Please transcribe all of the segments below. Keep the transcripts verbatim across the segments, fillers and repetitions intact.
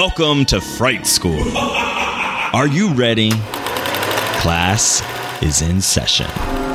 Welcome to Fright School. Are you ready? Class is in session.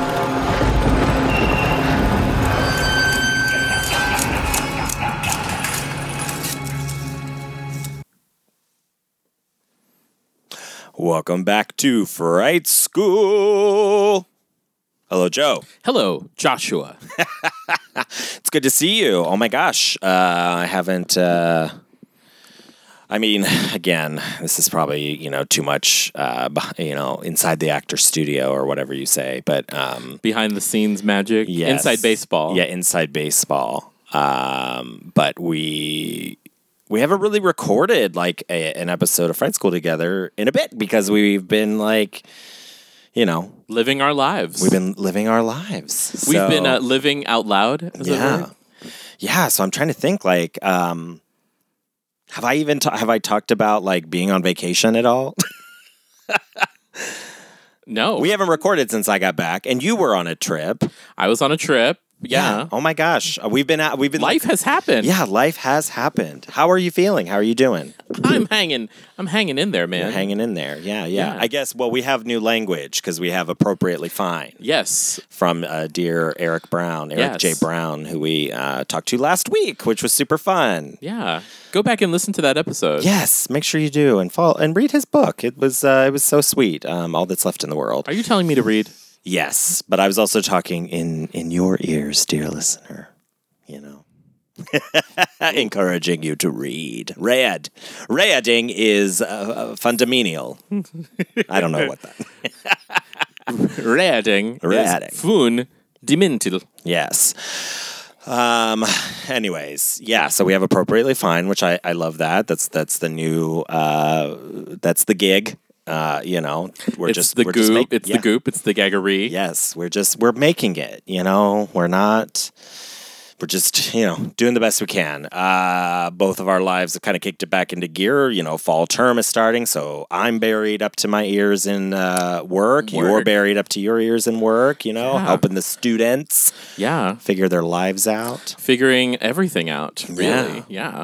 Welcome back to Fright School. Hello, Joe. Hello, Joshua. It's good to see you. Oh my gosh. Uh, I haven't, uh, I mean, again, this is probably, you know, too much, uh, you know, inside the actor studio or whatever you say, but, um, Behind the scenes magic. yes. Inside baseball. Yeah, inside baseball. Um, but we, we haven't really recorded like a, an episode of Fright School together in a bit because we've been like, you know, Living our lives. we've been living our lives. We've So- been uh, living out loud. Is yeah, That right? yeah. So I'm trying to think. Like, um, have I even ta- have I talked about like being on vacation at all? No. We haven't recorded since I got back, and you were on a trip. I was on a trip. Yeah. Oh my gosh, Uh, we've been out. We've been Life has happened. Yeah, life has happened. How are you feeling? How are you doing? I'm hanging. I'm hanging in there, man. You're hanging in there. Yeah, yeah. Yeah. I guess. Well, we have new language because we have appropriately fine Yes. from uh, dear Eric Brown, Eric Yes. J. Brown, who we uh, talked to last week, which was super fun. Yeah. Go back and listen to that episode. Yes, make sure you do and follow and read his book. It was uh, it was so sweet. Um, All That's Left in the World. Are you telling me to read? Yes, but I was also talking in in your ears, dear listener. You know, encouraging you to read. Read, reading is uh, uh, fundamental. I don't know what that. Reading. Reading. Is fun dimentil. Yes. Um. Anyways, yeah. So we have appropriately fine, which I I love that. That's that's the new. Uh, that's the gig. Uh, you know, we're It's just the we're goop. just make- it's yeah. the goop. It's the gaggery. Yes, we're just we're making it. You know, we're not. We're just you know doing the best we can. Uh, both of our lives have kind of kicked it back into gear. You know, fall term is starting, so I'm buried up to my ears in uh, work. You're Word. buried up to your ears in work. You know, Yeah. helping the students Yeah. figure their lives out. Figuring everything out. Really. Yeah. Yeah.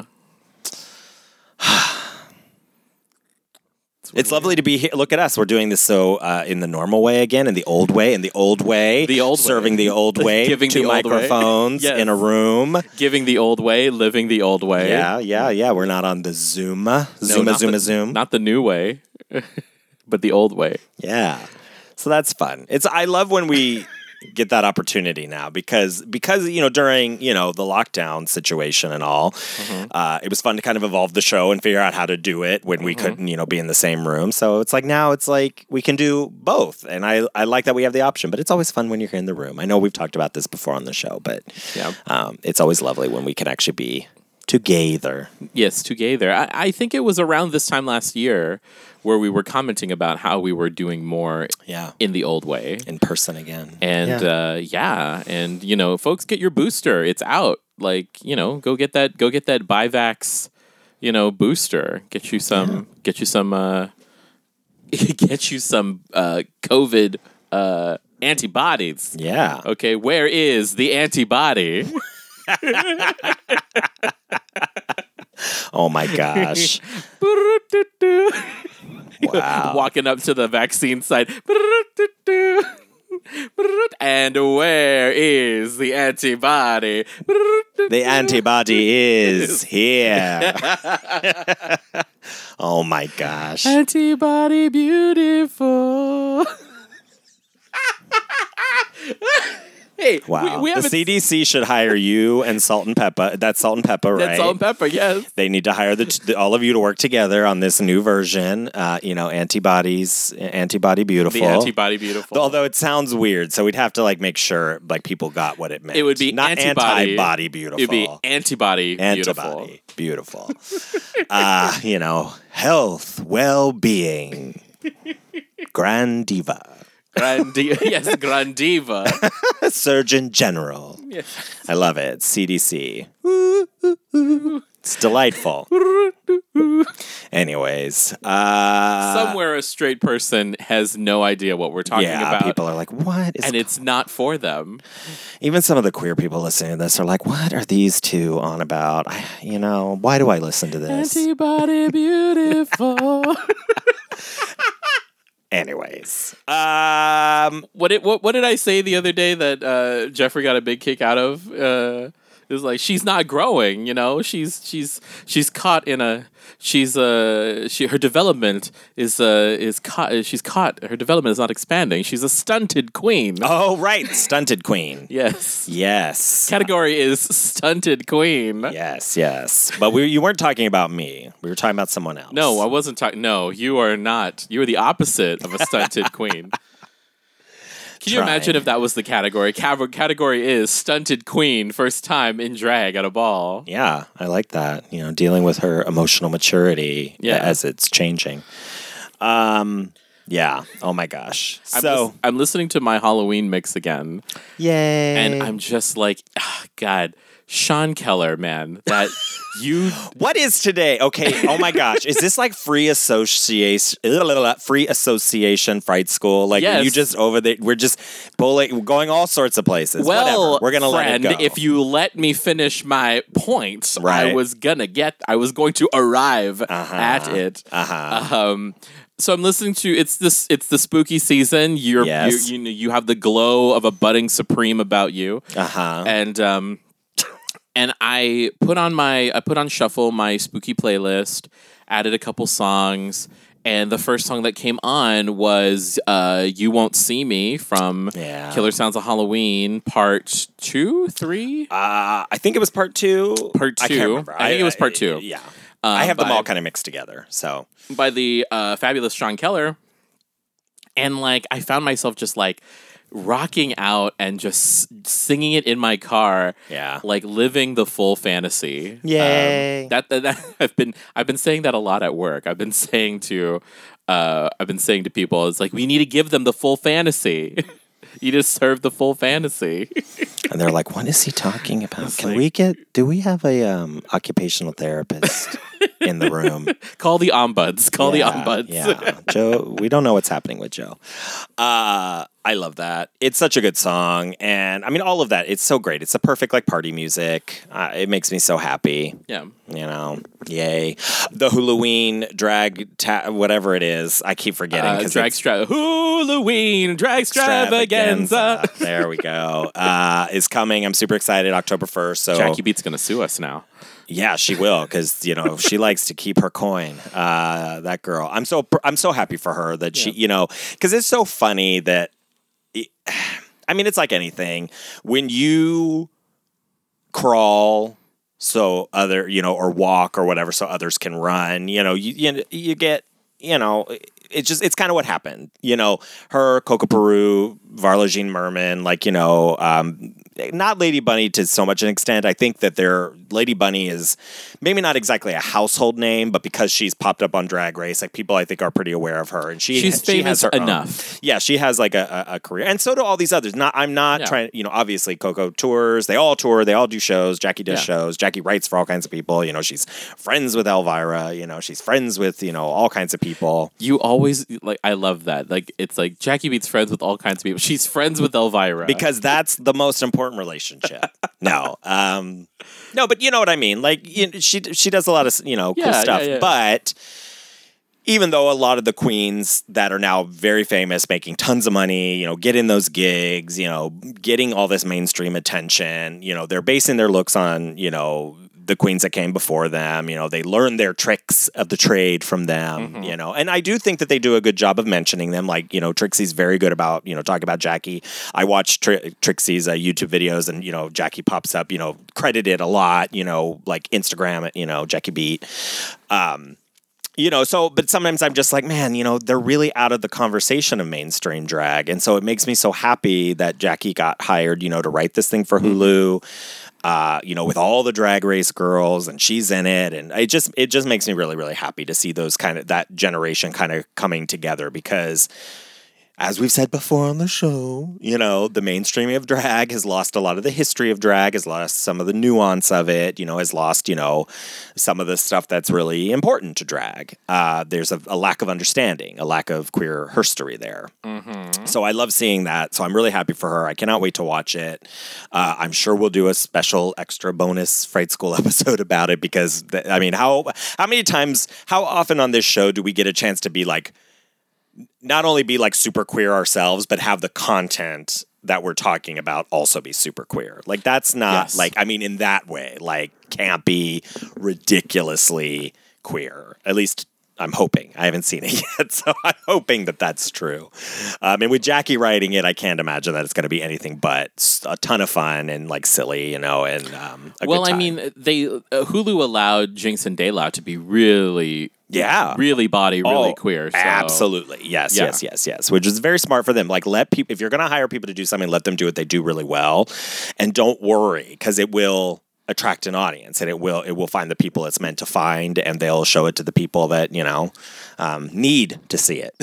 It's lovely to be here. Look at us. We're doing this so uh, in the normal way again, in the old way, in the old way. The old way. Serving the old way. Giving two the old way. microphones Yes. in a room. Giving the old way, living the old way. Yeah, yeah, yeah. We're not on the Zoom. No, Zuma, not Zuma, the, Zoom. Not the new way, but the old way. Yeah. So that's fun. It's I love when we get that opportunity now because because you know during you know the lockdown situation and all, Mm-hmm. uh, it was fun to kind of evolve the show and figure out how to do it when we Mm-hmm. couldn't you know be in the same room. So it's like now it's like we can do both, and I I like that we have the option. But it's always fun when you're in the room. I know we've talked about this before on the show, but Yeah. um, it's always lovely when we can actually be together. Yes, together. I, I think it was around this time last year where we were commenting about how we were doing more Yeah, in the old way. in person again. And yeah. uh, yeah, and you know, folks, get your booster. It's out. Like, you know, go get that. Go get that Bivax, you know, booster. Get you some. Get you some. Uh, get you some uh, COVID uh, antibodies. yeah. Okay, where is the antibody? Oh my gosh. Wow. Walking up to the vaccine site. And where is the antibody? The antibody is here. Oh my gosh. Antibody beautiful. Hey, Wow. we, we the haven't C D C should hire you and Salt and Pepper. That's Salt and Pepper, right? That's salt and pepper, yes. They need to hire the, t- the all of you to work together on this new version. Uh, you know, antibodies, antibody beautiful. The antibody beautiful. Although it sounds weird, so we'd have to like make sure like people got what it meant. It would be not antibody- antibody beautiful. It'd be antibody beautiful. Antibody beautiful. uh, you know, health, well-being, grand diva, Grandi- yes, Grandiva. Surgeon General. Yes. I love it. C D C. It's delightful. Anyways, uh, somewhere a straight person has no idea what we're talking yeah, about. people are like, "What is?" And it's not for them. Even some of the queer people listening to this are like, "What are these two on about?" I, you know, why do I listen to this? Antibody beautiful. Anyways, um, what, it, what what did I say the other day that uh, Jeffrey got a big kick out of? Uh, it was like, she's not growing, you know. She's she's she's caught in a she's uh she her development is uh is caught she's caught her development is not expanding. She's a stunted queen. oh right, stunted queen. Yes. Yes. Category is stunted queen. Yes, yes. But we you weren't talking about me. We were talking about someone else. No, I wasn't talking. No, you are not. You are the opposite of a stunted queen. Can you Trying. imagine if that was the category? Cav- category is stunted queen, first time in drag at a ball. Yeah, I like that. You know, dealing with her emotional maturity Yeah. as it's changing. Um, yeah. Oh my gosh. I'm So, lis- I'm listening to my Halloween mix again, yay. and I'm just like, ah, God, Sean Keller, man, that you. What is today? Okay. Oh my gosh. Is this like free association, free association fright school? Like, Yes. are you just over there? We're just bullying, we're going all sorts of places. Well, Whatever. We're gonna friend, let it go. if you let me finish my points, I Right. was gonna get, I was going to arrive Uh-huh. at it. uh-huh. Um, so I'm listening to it's this it's the spooky season. You're Yes. you, you know you have the glow of a budding supreme about you, Uh-huh. and um, and I put on my I put on shuffle my spooky playlist, added a couple songs, and the first song that came on was uh, "You Won't See Me" from Yeah. Killer Sounds of Halloween, part two, three, Uh, I think it was part two. Part I can't two. remember. I think it was part two. Yeah. Uh, I have them by- all kind of mixed together. So, by the uh, fabulous Sean Keller, and like I found myself just like rocking out and just s- singing it in my car, yeah. like living the full fantasy. Yay. Um, that, that, that I've been I've been saying that a lot at work. I've been saying to uh, I've been saying to people, it's like we need to give them the full fantasy. You just serve the full fantasy. And they're like, what is he talking about? Can like- we get, do we have a um, occupational therapist in the room? Call the ombuds. Call yeah, the ombuds. Yeah. Joe, we don't know what's happening with Joe. Uh, I love that. It's such a good song. And I mean, all of that. It's so great. It's the perfect like party music. Uh, it makes me so happy. Yeah. You know, yay. The Halloween drag, ta- whatever it is. I keep forgetting. Uh, because drag stra- Halloween drag extravaganza. There we go. Uh, is coming. I'm super excited. October first. So Jackie Beat's gonna sue us now. yeah, she will, because you know she likes to keep her coin. Uh, that girl. I'm so pr- I'm so happy for her that she, Yeah. you know, because it's so funny that. It, I mean, it's like anything when you crawl so other, you know, or walk or whatever, so others can run. You know, you you, you get, you know. It's just, it's kind of what happened. You know, her, Coco Peru, Varla Jean Merman, like, you know, um, not Lady Bunny to so much an extent. I think that their Lady Bunny is maybe not exactly a household name, but because she's popped up on Drag Race, like people I think are pretty aware of her. And she, She's she famous has her own- enough. yeah, she has like a, a, a career. And so do all these others. Not, I'm not Yeah. trying, you know, obviously Coco tours, they all tour, they all do shows. Jackie does Yeah. shows. Jackie writes for all kinds of people. You know, she's friends with Elvira, you know, she's friends with, you know, all kinds of people. You always like. I love that. Like it's like Jackie Beat's friends with all kinds of people. She's friends with Elvira Because that's the most important relationship. no, um, no, but you know what I mean. Like you know, she she does a lot of you know cool Yeah, yeah, stuff. yeah. But even though a lot of the queens that are now very famous, making tons of money, you know, getting those gigs, you know, getting all this mainstream attention, you know, they're basing their looks on you know the queens that came before them. You know, they learn their tricks of the trade from them, Mm-hmm. you know, and I do think that they do a good job of mentioning them. Like, you know, Trixie's very good about, you know, talking about Jackie. I watched Tri- Trixie's uh, YouTube videos and, you know, Jackie pops up, you know, credited a lot, you know, like Instagram, you know, Jackie Beat. Um, You know, so, but sometimes I'm just like, man, you know, they're really out of the conversation of mainstream drag. And so it makes me so happy that Jackie got hired, you know, to write this thing for Hulu, uh, you know, with all the Drag Race girls and she's in it. And it just, it just makes me really, really happy to see those kind of, that generation kind of coming together because as we've said before on the show, you know, the mainstreaming of drag has lost a lot of the history of drag, has lost some of the nuance of it, you know, has lost, you know, some of the stuff that's really important to drag. Uh, there's a, a lack of understanding, a lack of queer herstory there. Mm-hmm. So I love seeing that. So I'm really happy for her. I cannot wait to watch it. Uh, I'm sure we'll do a special extra bonus Fright School episode about it because, th- I mean, how how many times, how often on this show do we get a chance to be like, not only be like super queer ourselves, but have the content that we're talking about also be super queer. Like that's not Yes. like, I mean, in that way, like campy, ridiculously queer. At least I'm hoping. I haven't seen it yet, so I'm hoping that that's true. Um, and with Jackie writing it, I can't imagine that it's going to be anything but a ton of fun and like silly, you know, and um, a well, good I time. mean, they uh, Hulu allowed Jinx and Dayla to be really, Yeah. really body, really Oh, queer. So. Absolutely. Yes, Yeah. yes, yes, yes. Which is very smart for them. Like, let people, if you're going to hire people to do something, let them do what they do really well. And don't worry, because it will attract an audience and it will it will find the people it's meant to find, and they'll show it to the people that, you know, um, need to see it.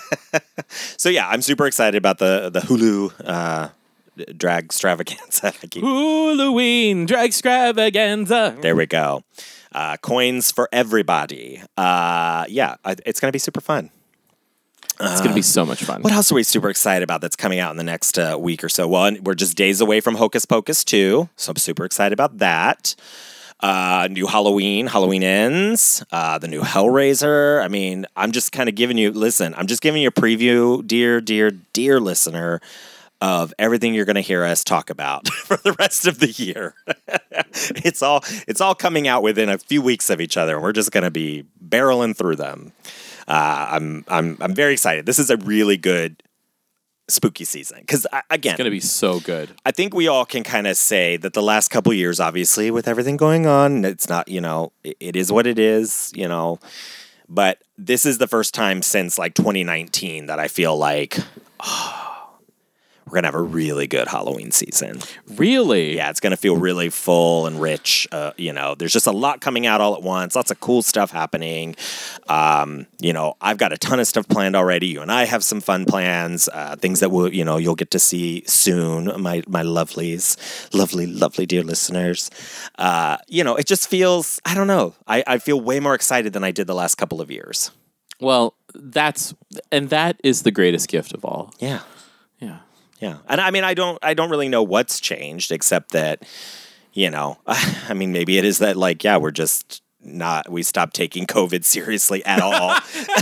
So, yeah, I'm super excited about the, the Hulu uh, drag extravaganza. I keep Halloween drag extravaganza. There we go. Uh, coins for everybody. Uh, yeah, I, it's going to be super fun. It's going to be so much fun. What else are we super excited about that's coming out in the next uh, week or so? Well, we're just days away from Hocus Pocus two, so I'm super excited about that. Uh, new Halloween, Halloween Ends, uh, the new Hellraiser. I mean, I'm just kind of giving you, listen, I'm just giving you a preview, dear, dear, dear listener, of everything you're going to hear us talk about for the rest of the year. It's all it's all coming out within a few weeks of each other, and we're just going to be barreling through them. Uh, I'm I'm I'm very excited. This is a really good spooky season because again, It's going to be so good. I think we all can kind of say that the last couple years, obviously, with everything going on, it's not, you know, it, it is what it is, you know. But this is the first time since like twenty nineteen that I feel like. Oh, we're going to have a really good Halloween season. Really? Yeah, it's going to feel really full and rich. Uh, you know, there's just a lot coming out all at once. Lots of cool stuff happening. Um, you know, I've got a ton of stuff planned already. You and I have some fun plans, uh, things that will, you know, you'll get to see soon. My my lovelies, lovely, lovely dear listeners. Uh, you know, it just feels, I don't know. I, I feel way more excited than I did the last couple of years. Well, that's, and that is the greatest gift of all. Yeah. Yeah. Yeah, and I mean, I don't, I don't really know what's changed, except that, you know, I mean, maybe it is that, like, yeah, we're just not, we stopped taking COVID seriously at all,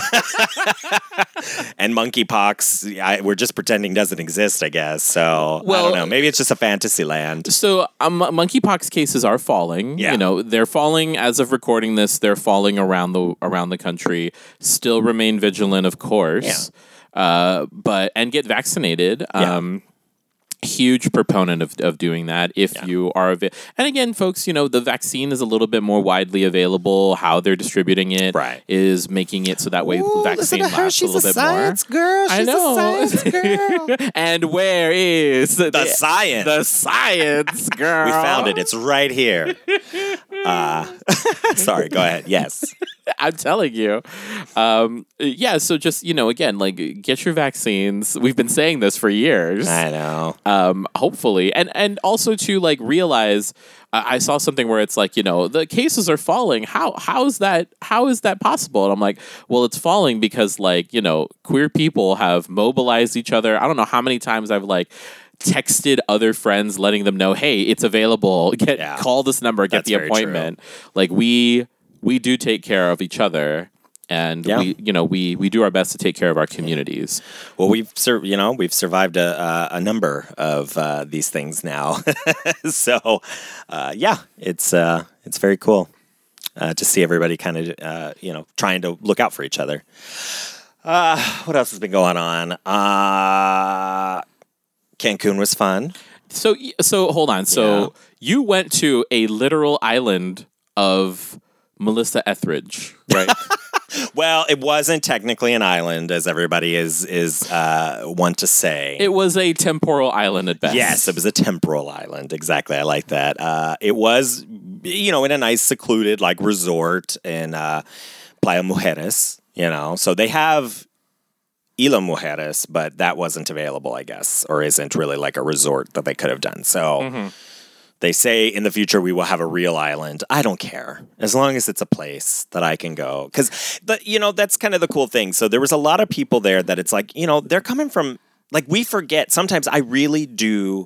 and monkeypox, I, we're just pretending doesn't exist, I guess. So Well, I don't know. Maybe it's just a fantasy land. So um, monkeypox cases are falling. Yeah. You know, they're falling as of recording this. They're falling around the around the country. Still remain vigilant, of course. Uh, but and get vaccinated. Yeah. Um, huge proponent of, of doing that if Yeah. you are av- and again folks, you know, the vaccine is a little bit more widely available. How they're distributing it Right. is making it so that way the vaccine lasts a little bit science more. girl. I She's know. a science girl. And where is the, The science. the science, girl? We found it. It's right here. Uh, sorry. Go ahead. Yes. I'm telling you. Um, yeah, so just, you know, again, like, get your vaccines. We've been saying this for years. I know. Um, hopefully. And and also to, like, realize, uh, I saw something where it's like, you know, the cases are falling. How how is that how is that possible? And I'm like, well, it's falling because, like, you know, queer people have mobilized each other. I don't know how many times I've, like, texted other friends letting them know, hey, it's available. Get Yeah. call this number, get That's the very appointment. Like, we we do take care of each other, and Yeah. we you know we we do our best to take care of our communities. Well, we've sur- you know we've survived a uh, a number of uh, these things now, so uh, yeah, it's uh, it's very cool uh, to see everybody kind of uh, you know trying to look out for each other. Uh, what else has been going on? Uh, Cancun was fun. So so hold on. So Yeah. you went to a literal island of Melissa Etheridge, right? Well, it wasn't technically an island, as everybody is is uh, want to say. It was a temporal island at best. Yes, it was a temporal island. Exactly. I like that. Uh, it was, you know, in a nice secluded like resort in uh, Playa Mujeres, you know. So they have Isla Mujeres, but that wasn't available, I guess, or isn't really like a resort that they could have done. So Mm-hmm. they say in the future we will have a real island. I don't care as long as it's a place that I can go. Because, you know, that's kind of the cool thing. So there was a lot of people there that it's like, you know, they're coming from, like, we forget. Sometimes I really do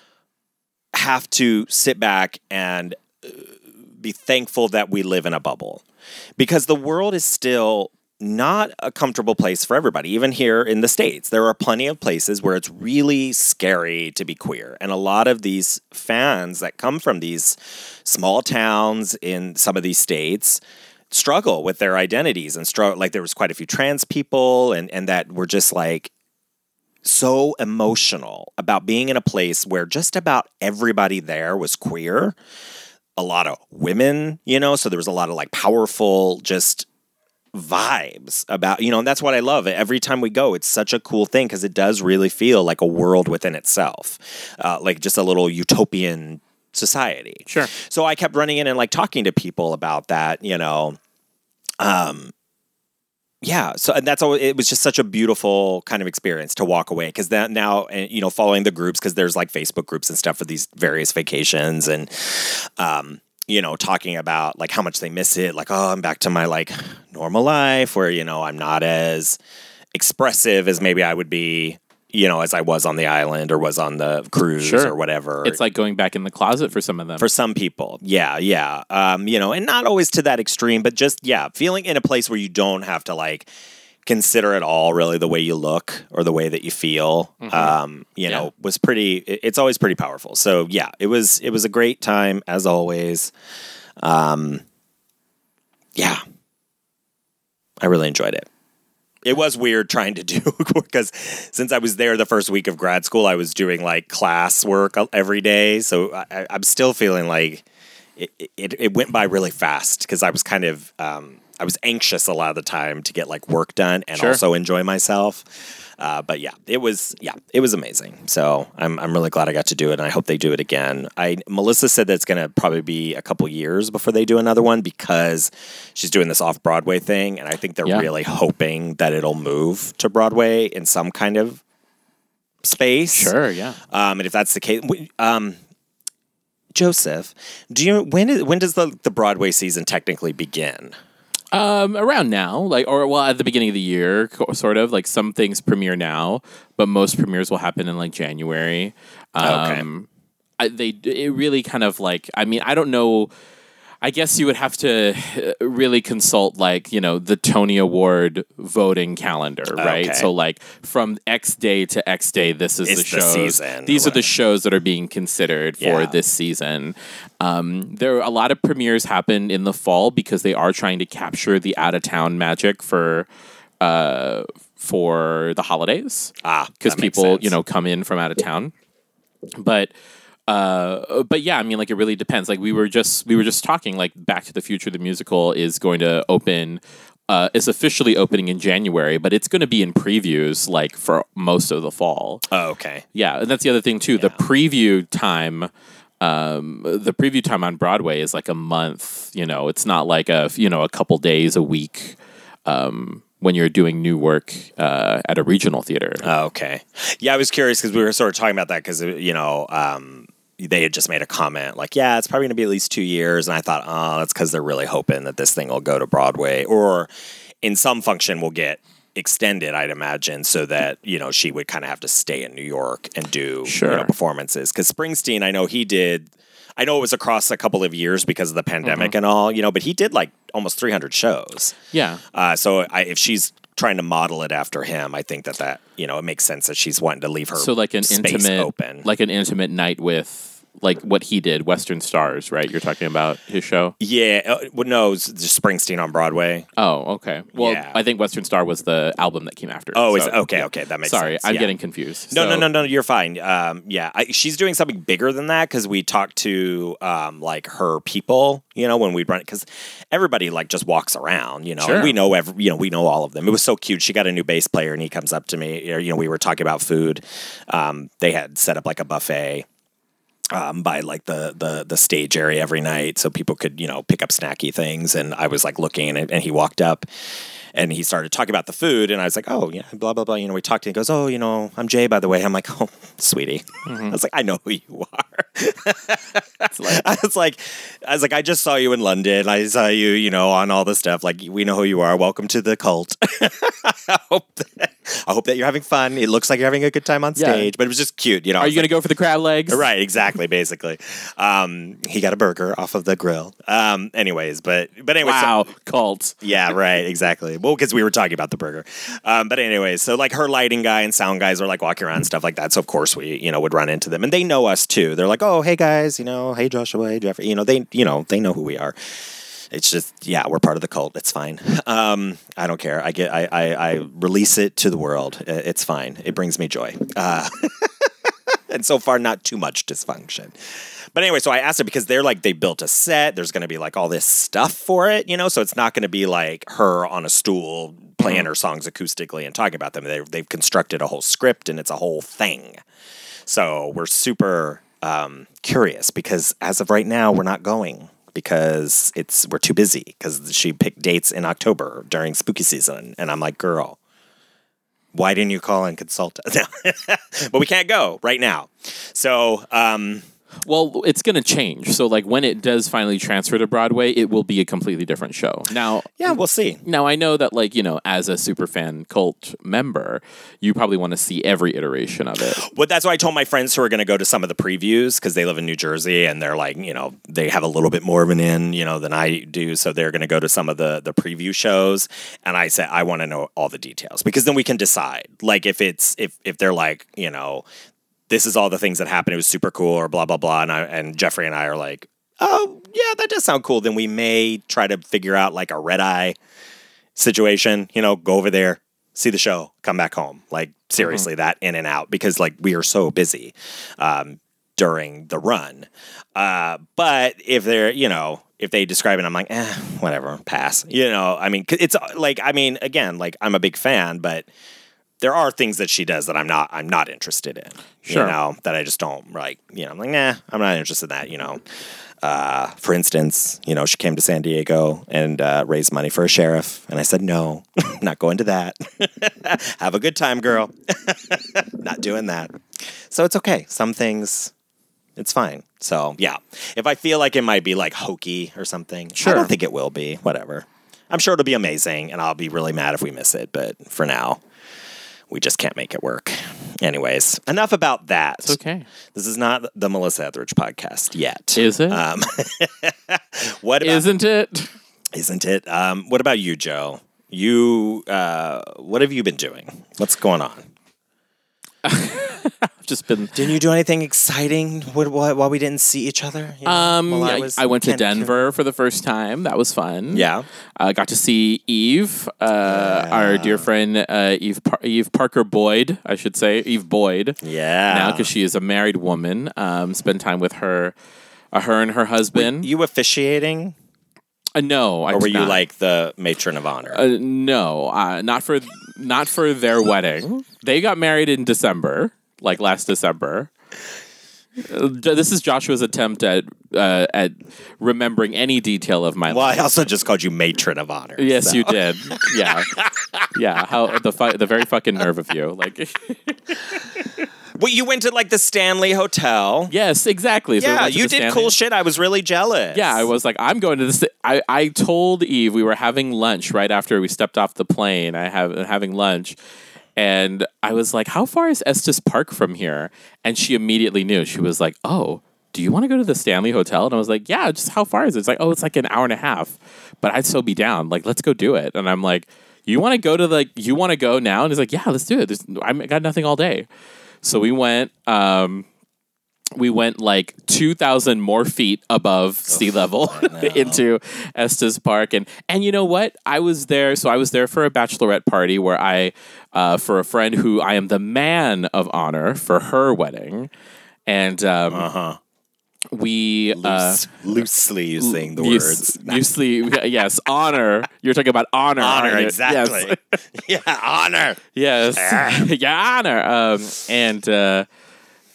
have to sit back and uh, be thankful that we live in a bubble. Because the world is still not a comfortable place for everybody. Even here in the States, there are plenty of places where it's really scary to be queer. And a lot of these fans that come from these small towns in some of these states struggle with their identities and struggle. Like there was quite a few trans people and, and that were just like so emotional about being in a place where just about everybody there was queer. A lot of women, you know, so there was a lot of like powerful, just vibes about, you know, and that's what I love. Every time we go, it's such a cool thing because it does really feel like a world within itself, uh, like just a little utopian society. Sure. So I kept running in and like talking to people about that, you know. Um, yeah. So and that's all. It was just such a beautiful kind of experience to walk away because that now, you know, following the groups because there's like Facebook groups and stuff for these various vacations and, um, you know, talking about like how much they miss it. Like, oh, I'm back to my like normal life where, you know, I'm not as expressive as maybe I would be, you know, as I was on the island or was on the cruise Sure. or whatever. It's like going back in the closet for some of them. For some people. Yeah, yeah. Um, you know, and not always to that extreme, but just, yeah, feeling in a place where you don't have to like consider at all really the way you look or the way that you feel, Mm-hmm. um, you Yeah. know, was pretty, it- it's always pretty powerful. So yeah, it was, it was a great time as always. Um, yeah, I really enjoyed it. It was weird trying to do because since I was there the first week of grad school, I was doing like class work every day. So I, I'm still feeling like it, it, it went by really fast because I was kind of, um, I was anxious a lot of the time to get like work done and Sure. also enjoy myself. Uh, but yeah, it was yeah, it was amazing. So I'm I'm really glad I got to do it, and I hope they do it again. I Melissa said that it's going to probably be a couple years before they do another one because she's doing this off Broadway thing, and I think they're Yeah. really hoping that it'll move to Broadway in some kind of space. Sure, yeah. Um, and if that's the case, we- um, Joseph, do you when is when does the the Broadway season technically begin? Um, around now, like, or well, at the beginning of the year, co- sort of like some things premiere now, but most premieres will happen in like January. Um, I, they it really kind of like, I mean, I don't know. I guess you would have to uh, really consult like, you know, the Tony Award voting calendar, right? Okay. So like from X day to X day, this is It's the the shows. season, These are the whatever. shows that are being considered for Yeah. this season. Um, there are a lot of premieres happen in the fall because they are trying to capture the out of town magic for uh, for the holidays. Ah, Because that makes people, sense. you know, come in from out of town. But uh, but yeah, I mean, like it really depends. Like we were just we were just talking. Like Back to the Future, the musical is going to open. Uh, is officially opening in January, but it's going to be in previews like for most of the fall. Oh, okay. Yeah, and that's the other thing too. The preview time, um, the preview time on Broadway is like a month. You know, it's not like a you know a couple days a week. Um, when you're doing new work uh, at a regional theater. Oh, okay. Yeah, I was curious because we were sort of talking about that because, you know, um, they had just made a comment like, yeah, it's probably going to be at least two years. And I thought, oh, that's because they're really hoping that this thing will go to Broadway or in some function will get extended, I'd imagine, so that, you know, she would kind of have to stay in New York and do Sure. you know, performances. Because Springsteen, I know he did... I know it was across a couple of years because of the pandemic Mm-hmm. and all, you know, but he did like almost three hundred shows. Yeah. Uh, so I, if she's trying to model it after him, I think that that, you know, it makes sense that she's wanting to leave her So like an space intimate, open. like an intimate night with like what he did, Western Stars, right? You're talking about his show. yeah. Uh, well, no, it's just Springsteen on Broadway. Oh, okay. Well, Yeah. I think Western Star was the album that came after. Oh, is so- it? Okay, okay. That makes Sorry, sense. I'm Yeah. getting confused. No, no, So- no, no. You're fine. Um, yeah, I, she's doing something bigger than that because we talked to um, like her people. You know, when we run because everybody like just walks around. You know, Sure. and we know every. You know, we know all of them. It was so cute. She got a new bass player, and he comes up to me. You know, we were talking about food. Um, they had set up like a buffet. um, by like the, the the stage area every night, so people could you know pick up snacky things. And I was like looking, and, and he walked up. And he started talking about the food, and I was like, "Oh, yeah, blah blah blah." You know, we talked, and he goes, "Oh, you know, I'm Jay, by the way." I'm like, "Oh, sweetie." Mm-hmm. I was like, "I know who you are." like, I was like, "I was like, I just saw you in London. I saw you, you know, on all the stuff. Like, we know who you are. Welcome to the cult." I hope that, I hope that you're having fun. It looks like you're having a good time on stage, yeah. But it was just cute, you know. Are you like, gonna go for the crab legs? Right, exactly. Basically, um, he got a burger off of the grill. Um, anyways, but but anyway, wow, so, cult. Yeah, right, exactly. Well, because we were talking about the burger. Um, but anyways, so like her lighting guy and sound guys are like walking around and stuff like that. So of course we, you know, would run into them, and they know us too. They're like, "Oh, hey guys, you know, hey Joshua, hey Jeffrey," you know, they, you know, they know who we are. It's just, yeah, we're part of the cult. It's fine. Um, I don't care. I get, I, I, I release it to the world. It's fine. It brings me joy. Uh, and so far, not too much dysfunction. But anyway, so I asked her because they're like, they built a set. There's going to be like all this stuff for it, you know? So it's not going to be like her on a stool playing her songs acoustically and talking about them. They, they've constructed a whole script and it's a whole thing. So we're super um, curious because as of right now, we're not going because it's we're too busy because she picked dates in October during spooky season. And I'm like, girl, why didn't you call and consult us? But we can't go right now. So, um... Well, it's going to change. So, like, when it does finally transfer to Broadway, it will be a completely different show. Now, yeah, we'll see. Now, I know that, like, you know, as a superfan cult member, you probably want to see every iteration of it. Well, that's why I told my friends who are going to go to some of the previews because they live in New Jersey and they're like, you know, they have a little bit more of an in, you know, than I do. So they're going to go to some of the the preview shows. And I said, I want to know all the details because then we can decide. Like, if it's if if they're like, you know, this is all the things that happened. It was super cool or blah, blah, blah. And I, and Jeffrey and I are like, oh, yeah, that does sound cool. Then we may try to figure out like a red eye situation, you know, go over there, see the show, come back home. Like seriously, mm-hmm. that in and out because like we are so busy um, during the run. Uh, but if they're, you know, if they describe it, I'm like, eh, whatever, pass. You know, I mean, it's like, I mean, again, like I'm a big fan, but there are things that she does that I'm not I'm not interested in. Sure. You know, that I just don't like, you know, I'm like, nah, I'm not interested in that, you know. Uh, for instance, you know, she came to San Diego and uh, raised money for a sheriff. And I said, no, not going to that. Have a good time, girl. Not doing that. So it's okay. Some things, it's fine. So, yeah. If I feel like it might be like hokey or something, sure. I don't think it will be. Whatever. I'm sure it'll be amazing, and I'll be really mad if we miss it. But for now, we just can't make it work. Anyways, enough about that. It's okay. This is not the Melissa Etheridge podcast yet. Is it? Um, what about, Isn't it? Isn't it? Um, what about you, Joe? You, uh, what have you been doing? What's going on? I've just been. Didn't you do anything exciting while, while we didn't see each other? You know, um, I, I, was I went to Ken- Denver for the first time. That was fun. Yeah, I uh, got to see Eve, uh, yeah. our dear friend uh, Eve Par- Eve Parker Boyd, I should say Eve Boyd. Yeah, now because she is a married woman. Um, spend time with her, uh, her and her husband. Were you officiating? Uh, no, I or were did you not. like the matron of honor? Uh, no, uh, not for not for their wedding. They got married in December. Like last December. Uh, this is Joshua's attempt at uh, at remembering any detail of my well, life. I also just called you matron of honor. Yes, so. you did. Yeah, yeah. How the fu- the very fucking nerve of you. Like, well, you went to like the Stanley Hotel. Yes, exactly. So we yeah, went to you the did Stanley. cool shit. I was really jealous. Yeah, I was like, I'm going to this. I, I told Eve we were having lunch right after we stepped off the plane. I have having lunch. And I was like, how far is Estes Park from here? And she immediately knew. She was like, oh, do you want to go to the Stanley Hotel? And I was like, yeah, just how far is it? It's like, oh, it's like an hour and a half. But I'd still be down. Like, let's go do it. And I'm like, you want to go to the, you want to go now? And he's like, yeah, let's do it. There's, I got nothing all day. So we went, um, we went like two thousand more feet above sea level into Estes Park. And, and you know what? I was there. So I was there for a bachelorette party where I, uh, for a friend who I am the man of honor for her wedding. And, um, uh-huh. we, Loose, uh, loosely using the loose, words. Loosely. Yes. Honor. You're talking about honor. Honor, honor. exactly. Yes. Yeah, honor. Yes. Yeah, honor. Um, and, uh,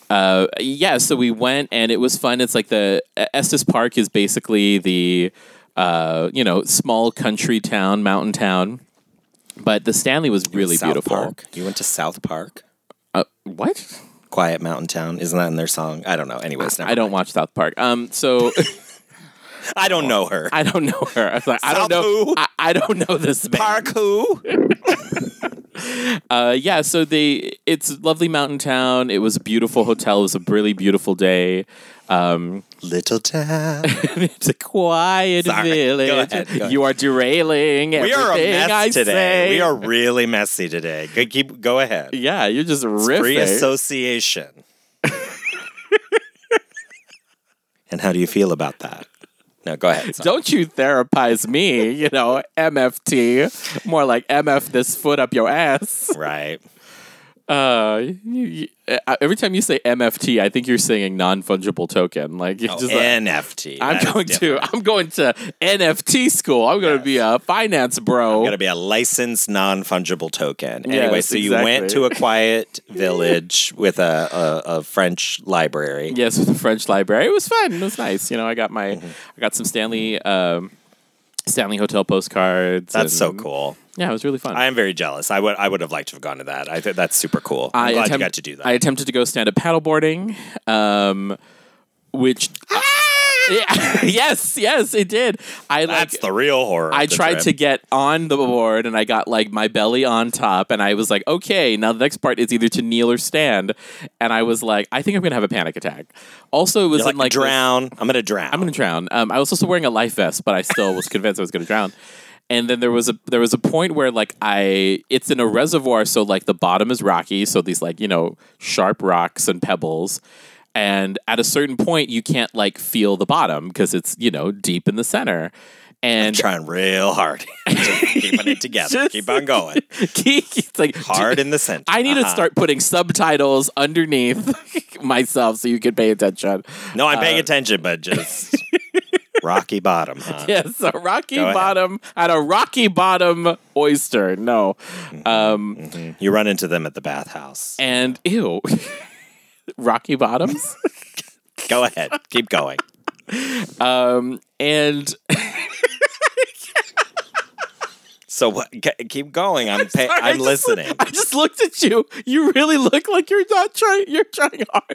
uh, yeah, so we went and it was fun. It's like the Estes Park is basically the uh, you know small country town, mountain town, but the Stanley was really South beautiful. Park. You went to South Park? Uh, what? Quiet Mountain Town. Isn't that in their song? I don't know. Anyways, never I don't mind. watch South Park. Um, so I don't know her. I don't know her. I was like, I don't South know. who? I, I don't know this band. Park who? Uh, yeah, so they it's a lovely mountain town. It was a beautiful hotel. It was a really beautiful day. Um, Little town. it's a quiet Sorry. village. Go ahead, go ahead. You are derailing We everything are a mess I today. say. We are really messy today. Go, keep go ahead. Yeah, you're just riffing. Free association. And how do you feel about that? No, go ahead. Sorry. Don't you therapize me, you know, M F T. More like M F this foot up your ass. Right. Uh, you, you, uh, every time you say M F T, I think you're saying non-fungible token. Like, you're Oh, just like, N F T. I'm That is going different. to I'm going to N F T school. I'm going to be a finance bro. Got to be a licensed non-fungible token. Yes, Anyway, so you went exactly. to a quiet village with a, a, a French library. Yes, with the French library. It was fun. It was nice. You know, I got my Mm-hmm. I got some Stanley um, Stanley Hotel postcards. That's so and- cool. Yeah, it was really fun. I am very jealous. I would I would have liked to have gone to that. I think that's super cool. I'm I glad attempt- you got to do that. I attempted to go stand up paddleboarding, um, which yeah, yes, yes, it did. I that's like. the real horror. I of the tried trip. to get on the board and I got like my belly on top and I was like, okay, now the next part is either to kneel or stand. And I was like, I think I'm gonna have a panic attack. Also, it was You're in like, like drown. I'm gonna drown. I'm gonna drown. Um, I was also wearing a life vest, but I still was convinced I was gonna drown. And then there was a there was a point where like I it's in a reservoir, so like the bottom is rocky, so these like you know sharp rocks and pebbles. And at a certain point, you can't like feel the bottom because it's you know deep in the center. And trying real hard. Just keeping it together. Just- Keep on going. it's like Hard in the center. I need to Uh-huh. start putting subtitles underneath myself so you can pay attention. No, I'm Uh, paying attention, but just rocky bottom, huh? Yes, a rocky Go ahead. bottom at a rocky bottom oyster. No, um, Mhm. You run into them at the bathhouse. and ew, rocky bottoms. Go ahead. Keep going. um, and So what? ke- Keep going. I'm pay- Sorry, I I'm just- listening. I just looked at you. You really look like you're not trying. You're trying hard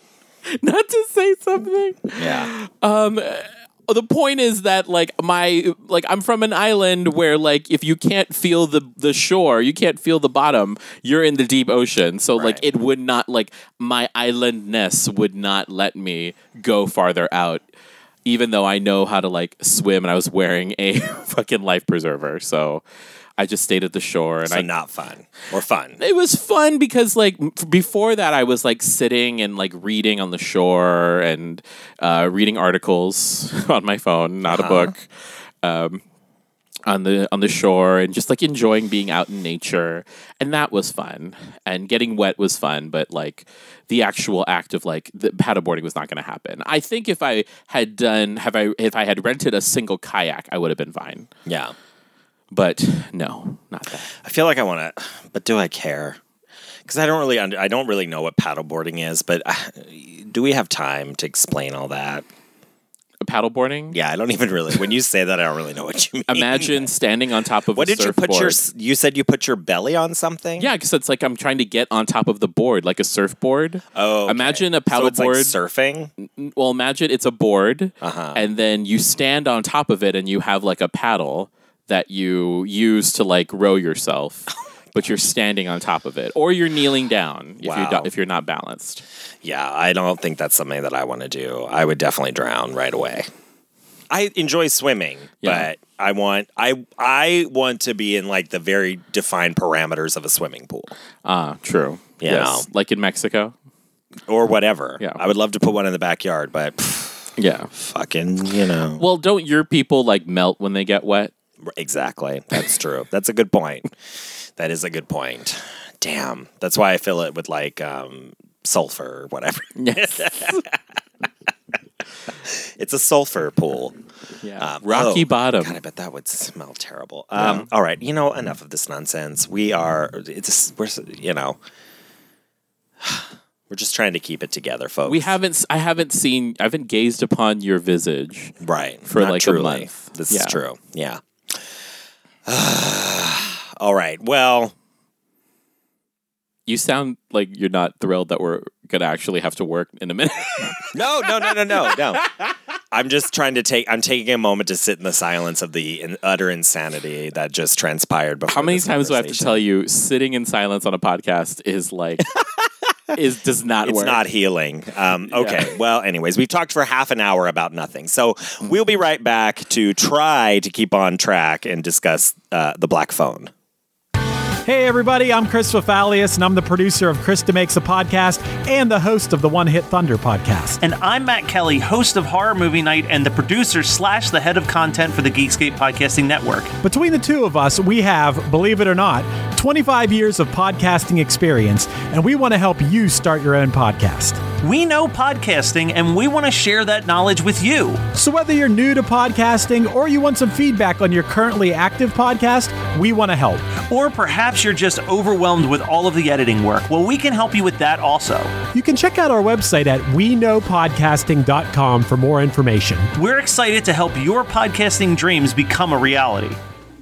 not to say something. Yeah. Um, the point is that like my like I'm from an island where like if you can't feel the the shore, you can't feel the bottom, you're in the deep ocean. So like Right. it would not like my islandness would not let me go farther out, even though I know how to like swim and I was wearing a fucking life preserver. So I just stayed at the shore and So I not fun or fun. it was fun because like m- before that I was like sitting and like reading on the shore and uh, reading articles on my phone, not Uh-huh. a book, um, on the on the shore and just like enjoying being out in nature, and that was fun. And getting wet was fun, but like the actual act of like the paddleboarding was not going to happen. I think if I had done have I if I had rented a single kayak, I would have been fine. Yeah. But no, not that. I feel like I want to, but do I care? Because I don't really, under, I don't really know what paddleboarding is. But uh, do we have time to explain all that? Paddleboarding. Yeah, I don't even really. When you say that, I don't really know what you mean. Imagine standing on top of What a did you surfboard. put your? You said you put your belly on something. Yeah, because it's like I'm trying to get on top of the board, like a surfboard. Oh. okay. Imagine a So it's like paddleboard. surfing. Well, imagine it's a board, Uh-huh. and then you stand on top of it, and you have like a paddle that you use to like row yourself. But you're standing on top of it, or you're kneeling down if Wow. you do, if you're not balanced. Yeah, I don't think that's something that I want to do. I would definitely drown right away. I enjoy swimming, Yeah. but I want I I want to be in like the very defined parameters of a swimming pool Ah, true. You yes, know. like in Mexico. or whatever. Yeah. I would love to put one in the backyard, but pff, Yeah. fucking, you know. Well, don't your people like melt when they get wet? Exactly. That's true. That's a good point. That is a good point. Damn. That's why I fill it with like um, sulfur or whatever. Yes. It's a sulfur pool. Yeah. Um, Rocky oh, bottom. God, I bet that would smell terrible. Um, All right, you know, enough of this nonsense. We are, it's, we're, you know, We're just trying to keep it together, folks. We haven't. I haven't seen. I haven't gazed upon your visage. Right. For Not like truly. a month. This Yeah. is true. Yeah. All right. Well, You sound like you're not thrilled that we're gonna actually have to work in a minute. no, no, no, no, no, no. I'm just trying to take. I'm taking a moment to sit in the silence of the in, utter insanity that just transpired before. How many this times do I have to conversation. tell you? Sitting in silence on a podcast is like is does not It's work. not healing. Um, okay. Well, anyways, we've talked for half an hour about nothing. So we'll be right back to try to keep on track and discuss uh, the Black Phone. Hey everybody, I'm Chris Fafalius, and I'm the producer of Krista Makes a Podcast and the host of the One Hit Thunder podcast. And I'm Matt Kelly, host of Horror Movie Night and the producer slash the head of content for the Geekscape Podcasting Network. Between the two of us, we have, believe it or not, twenty-five years of podcasting experience, and we want to help you start your own podcast. We know podcasting, and we want to share that knowledge with you. So whether you're new to podcasting or you want some feedback on your currently active podcast, we want to help. Or perhaps you're just overwhelmed with all of the editing work. Well, we can help you with that also. You can check out our website at we know podcasting dot com for more information. We're excited to help your podcasting dreams become a reality.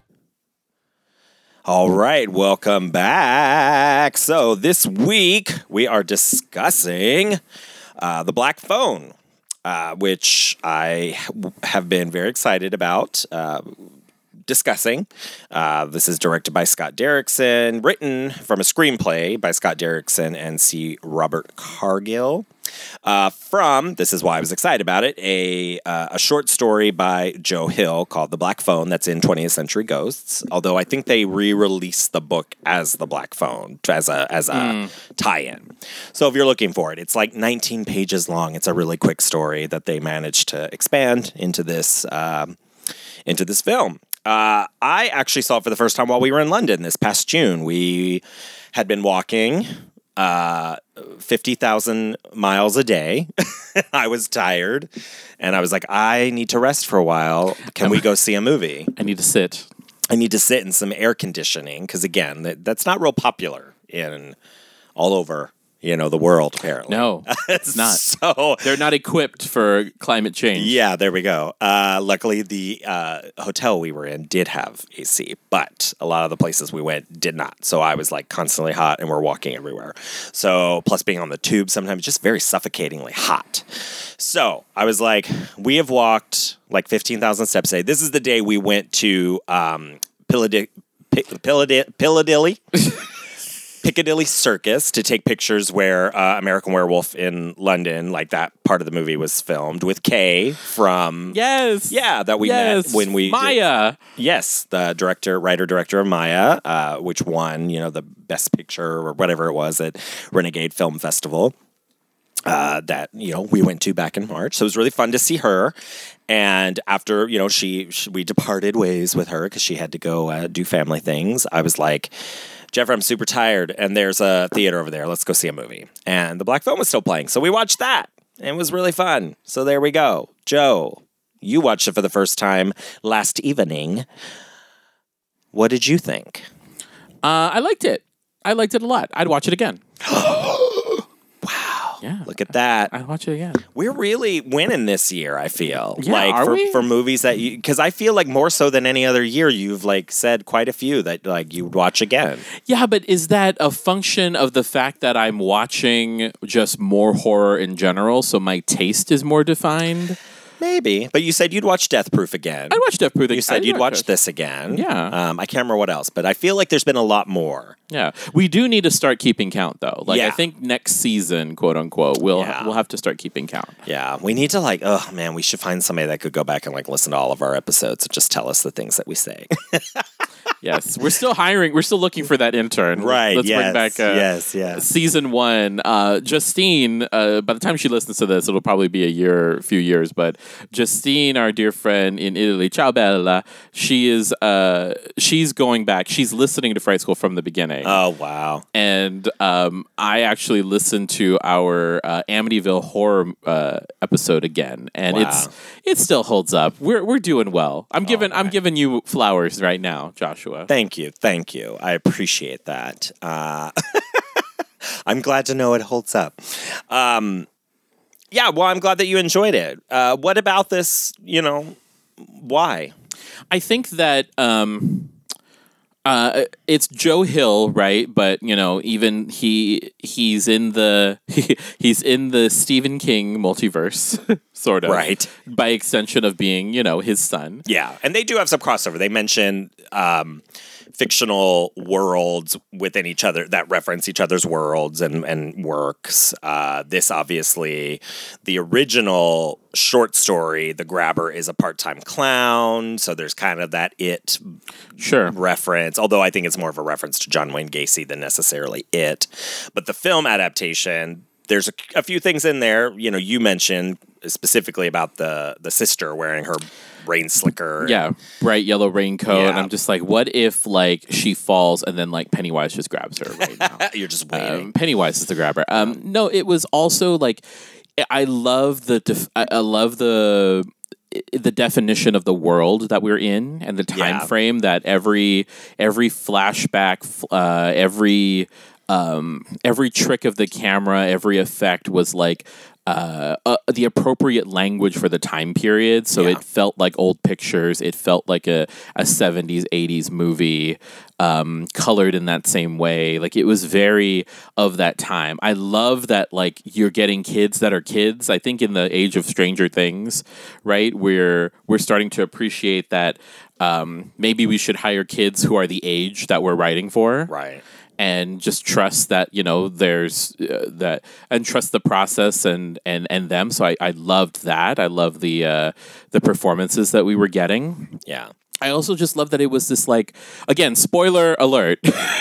All right, welcome back. So this week we are discussing uh, the Black Phone, uh, which I have been very excited about uh, discussing. Uh, this is directed by Scott Derrickson, written from a screenplay by Scott Derrickson and C. Robert Cargill. Uh, from, this is why I was excited about it, a uh, a short story by Joe Hill called The Black Phone that's in twentieth Century Ghosts, although I think they re-released the book as The Black Phone, as a as a mm. tie-in. So if you're looking for it, it's like nineteen pages long. It's a really quick story that they managed to expand into this, um, into this film. Uh, I actually saw it for the first time while we were in London this past June. We had been walking uh, fifty thousand miles a day. I was tired, and I was like, I need to rest for a while. Can we go see a movie? I need to sit. I need to sit in some air conditioning, because, again, that, that's not real popular in all over, you know, the world, apparently. No, it's not. So they're not equipped for climate change. Yeah, there we go. Uh, luckily, the uh, hotel we were in did have A C, but a lot of the places we went did not. So I was like constantly hot, and we're walking everywhere. So plus being on the tube sometimes just very suffocatingly hot. So I was like, we have walked like fifteen thousand steps a day. This is the day we went to um, Piccadilly. Piccadilly. Piccadilly Circus to take pictures where uh, American Werewolf in London, like that part of the movie was filmed with Kay from Yes. yeah that we yes. met when we Maya. did, yes the director writer director of Maya, uh, which won you know the best picture or whatever it was at Renegade Film Festival. Uh, that you know we went to back in March, so it was really fun to see her. And after you know she, she we departed ways with her because she had to go uh, do family things. I was like, Jeffrey, I'm super tired, and there's a theater over there. Let's go see a movie. And the Black Phone was still playing, so we watched that, and it was really fun. So there we go. Joe, you watched it for the first time last evening. What did you think? Uh, I liked it. I liked it a lot. I'd watch it again. Wow. Yeah. Look at that. I'd watch it again. We're really winning this year, I feel. Yeah, like are for, we? for movies that you because I feel like more so than any other year you've like said quite a few that like you would watch again. Yeah, but is that a function of the fact that I'm watching just more horror in general, so my taste is more defined? Maybe. But you said you'd watch Death Proof again. I'd watch Death Proof. You said I'd you'd watch Death- this again. Yeah. Um, I can't remember what else, but I feel like there's been a lot more. Yeah, we do need to start keeping count, though. Like, Yeah. I think next season, quote unquote, we'll Yeah. we'll have to start keeping count. Yeah. We need to like, oh man, we should find somebody that could go back and like listen to all of our episodes and just tell us the things that we say. Yes, we're still hiring. We're still looking for that intern. Right. Let's yes, bring back uh, yes. Yes. season one. Uh, Justine. Uh, by the time she listens to this, it'll probably be a year, few years. But Justine, our dear friend in Italy, ciao bella. She is. Uh, she's going back. She's listening to Fright School from the beginning. Oh wow. And um, I actually listened to our uh, Amityville horror uh, episode again, and Wow. it's it still holds up. We're we're doing well. I'm giving I'm right. giving you flowers right now, Joshua. Thank you. Thank you. I appreciate that. Uh, I'm glad to know it holds up. Um, yeah, well, I'm glad that you enjoyed it. Uh, what about this, you know, why? I think that um, uh, it's Joe Hill, right? But you know, even he he's in the he, he's in the Stephen King multiverse, sort of, Right. by extension of being, you know, his son. Yeah, and they do have some crossover. They mention um, fictional worlds within each other that reference each other's worlds and, and works. Uh, this obviously, the original short story, The Grabber is a part-time clown, so there's kind of that It Sure. reference, although I think it's more of a reference to John Wayne Gacy than necessarily It. But the film adaptation, there's a, a few things in there. You know, you mentioned specifically about the the sister wearing her rain slicker. Yeah, bright yellow raincoat, Yeah. and I'm just like, what if like she falls and then like Pennywise just grabs her right now? You're just waiting. Um, Pennywise is the grabber. Um, no, it was also like I love the def- I I love the the definition of the world that we're in and the time Yeah. frame that every every flashback, uh, every um, every trick of the camera, every effect was like. Uh, uh, the appropriate language for the time period, so Yeah. it felt like old pictures. It felt like a, a seventies, eighties movie, um, colored in that same way. Like it was very of that time. I love that. Like you're getting kids that are kids. I think in the age of Stranger Things, right? We're we're starting to appreciate that. Um, maybe we should hire kids who are the age that we're writing for, Right. and just trust that, you know, there's uh, that, and trust the process and and and them. So I, I loved that. I love the uh, the performances that we were getting. Yeah. I also just love that it was this, like, again, spoiler alert,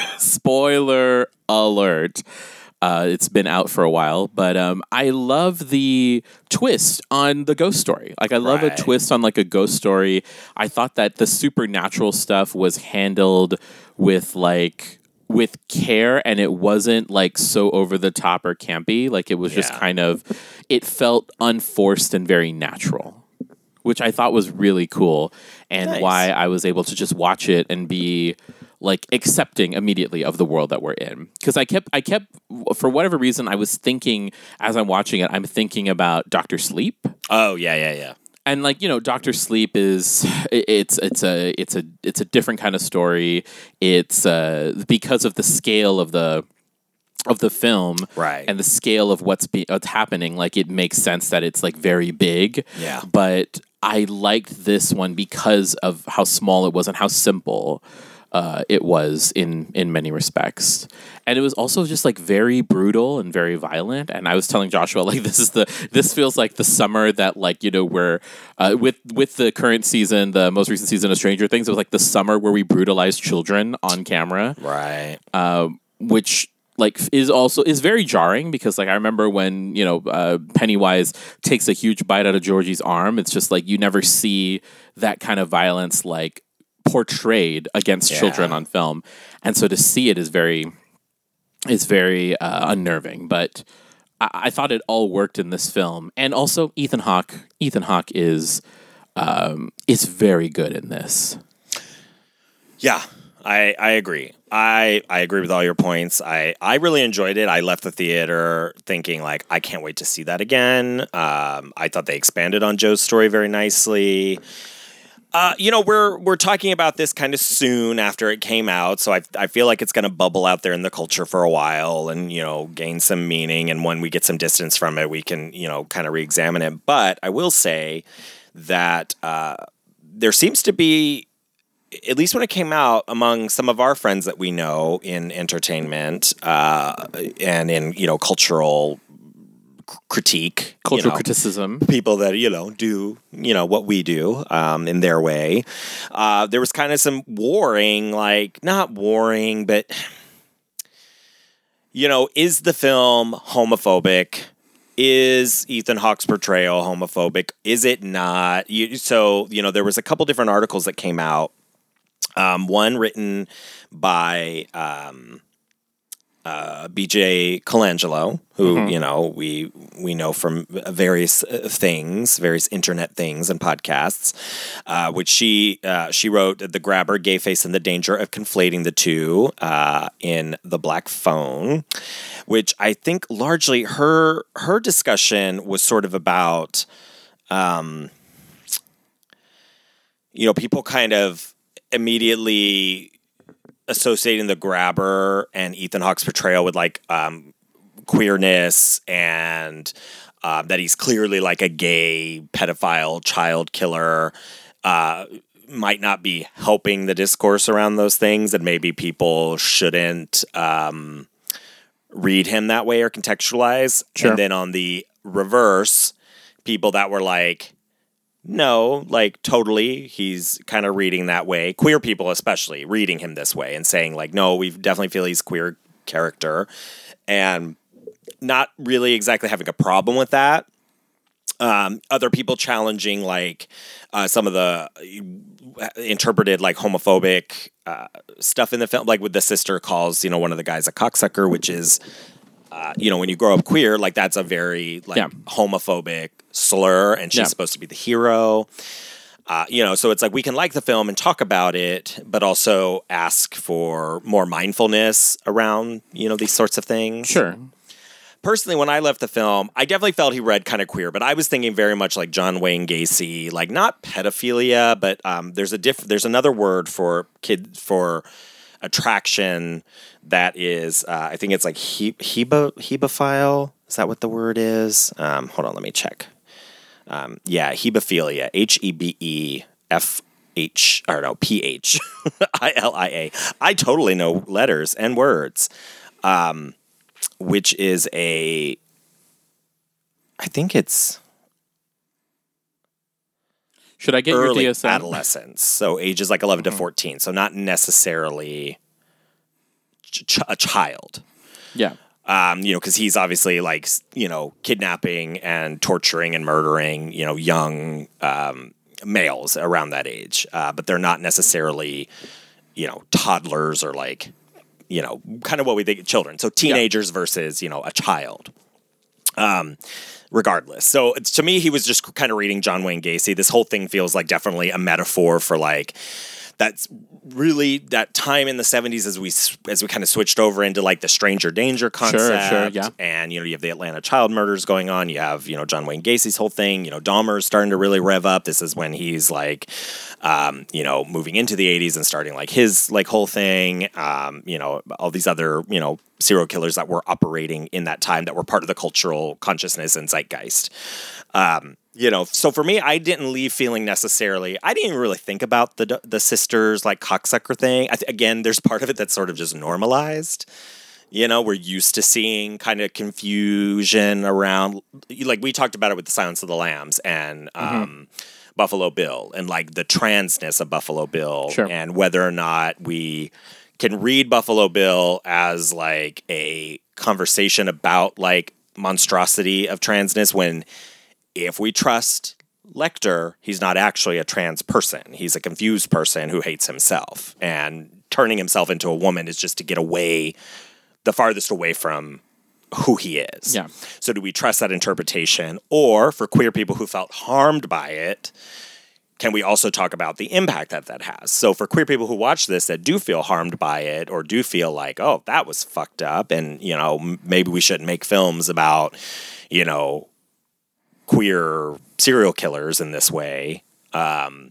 spoiler alert. Uh, it's been out for a while, but um, I love the twist on the ghost story. Like, I love Right. a twist on like a ghost story. I thought that the supernatural stuff was handled with like with care, and it wasn't like so over the top or campy. Like it was just Yeah. kind of, it felt unforced and very natural, which I thought was really cool, and Nice. why I was able to just watch it and be like accepting immediately of the world that we're in. Because I kept, I kept, for whatever reason, I was thinking as I'm watching it, I'm thinking about Doctor Sleep. Oh, yeah, yeah, yeah. And like, you know, Doctor Sleep is it- it's it's a it's a it's a different kind of story. It's uh, because of the scale of the of the film, Right. and the scale of what's be, what's happening. Like it makes sense that it's like very big. Yeah. But I liked this one because of how small it was and how simple uh, it was in in many respects. And it was also just like very brutal and very violent. And I was telling Joshua, like, this is the this feels like the summer that, like, you know, we're uh, with with the current season, the most recent season of Stranger Things. It was like the summer where we brutalized children on camera, Right. um, which like is also is very jarring because, like, I remember when, you know, uh, Pennywise takes a huge bite out of Georgie's arm. It's just like you never see that kind of violence like portrayed against Yeah. children on film, and so to see it is very is very uh, unnerving. But I-, I thought it all worked in this film, and also Ethan Hawke. Ethan Hawke is um, is very good in this. Yeah, I, I agree. I, I agree with all your points. I, I really enjoyed it. I left the theater thinking, like, I can't wait to see that again. Um, I thought they expanded on Joe's story very nicely. Uh, you know, we're we're talking about this kind of soon after it came out, so I I feel like it's going to bubble out there in the culture for a while and, you know, gain some meaning. And when we get some distance from it, we can, you know, kind of re-examine it. But I will say that uh, there seems to be, at least when it came out, among some of our friends that we know in entertainment uh, and in, you know, cultural c- critique, Cultural you know, criticism. people that, you know, do, you know, what we do um, in their way. Uh, there was kind of some warring, like, not warring, but, you know, is the film homophobic? Is Ethan Hawke's portrayal homophobic? Is it not? You, so, you know, there was a couple different articles that came out. Um, one written by um, uh, B J Colangelo, who Mm-hmm. you know we we know from various uh, things, various internet things and podcasts. Uh, which she uh, she wrote "The Grabber, Gay Face, and the Danger of Conflating the Two" uh, in The Black Phone, which I think largely her her discussion was sort of about, um, you know, people kind of immediately associating the Grabber and Ethan Hawke's portrayal with like um, queerness and uh, that he's clearly like a gay pedophile child killer. Uh, might not be helping the discourse around those things, and maybe people shouldn't um, read him that way or contextualize. Sure. And then on the reverse, people that were like, no, like totally, he's kind of reading that way. Queer people especially reading him this way and saying like, no, we definitely feel he's a queer character, and not really exactly having a problem with that. Um, other people challenging like uh, some of the interpreted like homophobic uh, stuff in the film, like with the sister calls, you know, one of the guys a cocksucker, which is, uh, you know, when you grow up queer, like that's a very like Yeah. homophobic slur, and she's Yeah. supposed to be the hero. Uh, you know, so it's like we can like the film and talk about it, but also ask for more mindfulness around, you know, these sorts of things. Sure. Personally, when I left the film, I definitely felt he read kind of queer, but I was thinking very much like John Wayne Gacy, like not pedophilia, but um, there's a diff- there's another word for kid for attraction that is, uh, I think it's like he- hebo hebophile. Is that what the word is? Um, hold on, let me check. Um, yeah, hebephilia, H E B E F H, or no, P H I L I A. I totally know letters and words. Um, which is a, I think it's Should I get early your D S M? adolescence, so ages like eleven Mm-hmm. to fourteen, so not necessarily ch- ch- a child. Yeah. Um, you know, because he's obviously like, s- you know, kidnapping and torturing and murdering, you know, young um, males around that age, uh, but they're not necessarily, you know, toddlers or like, you know, kind of what we think of children. So teenagers versus, you know, a child. Um, regardless. So it's, to me, he was just kind of reading John Wayne Gacy. This whole thing feels like definitely a metaphor for like, that's really that time in the seventies as we as we kind of switched over into like the stranger danger concept. sure, yeah. And, you know, you have the Atlanta child murders going on. You have, you know, John Wayne Gacy's whole thing. You know, Dahmer's starting to really rev up. This is when he's like, um, you know, moving into the eighties and starting like his like whole thing. Um, you know, all these other, you know, serial killers that were operating in that time that were part of the cultural consciousness and zeitgeist. Um, you know, so for me, I didn't leave feeling necessarily, I didn't even really think about the the sisters like cocksucker thing. I th- again, there's part of it that's sort of just normalized. You know, we're used to seeing kind of confusion around, like we talked about it with the Silence of the Lambs and um, mm-hmm. Buffalo Bill, and like the transness of Buffalo Bill, sure. and whether or not we can read Buffalo Bill as like a conversation about like monstrosity of transness, when if we trust Lecter, he's not actually a trans person. He's a confused person who hates himself, and turning himself into a woman is just to get away, the farthest away from who he is. Yeah. So do we trust that interpretation? Or for queer people who felt harmed by it, can we also talk about the impact that that has? So for queer people who watch this that do feel harmed by it, or do feel like, oh, that was fucked up, and, you know, m- maybe we shouldn't make films about, you know, queer serial killers in this way. Um,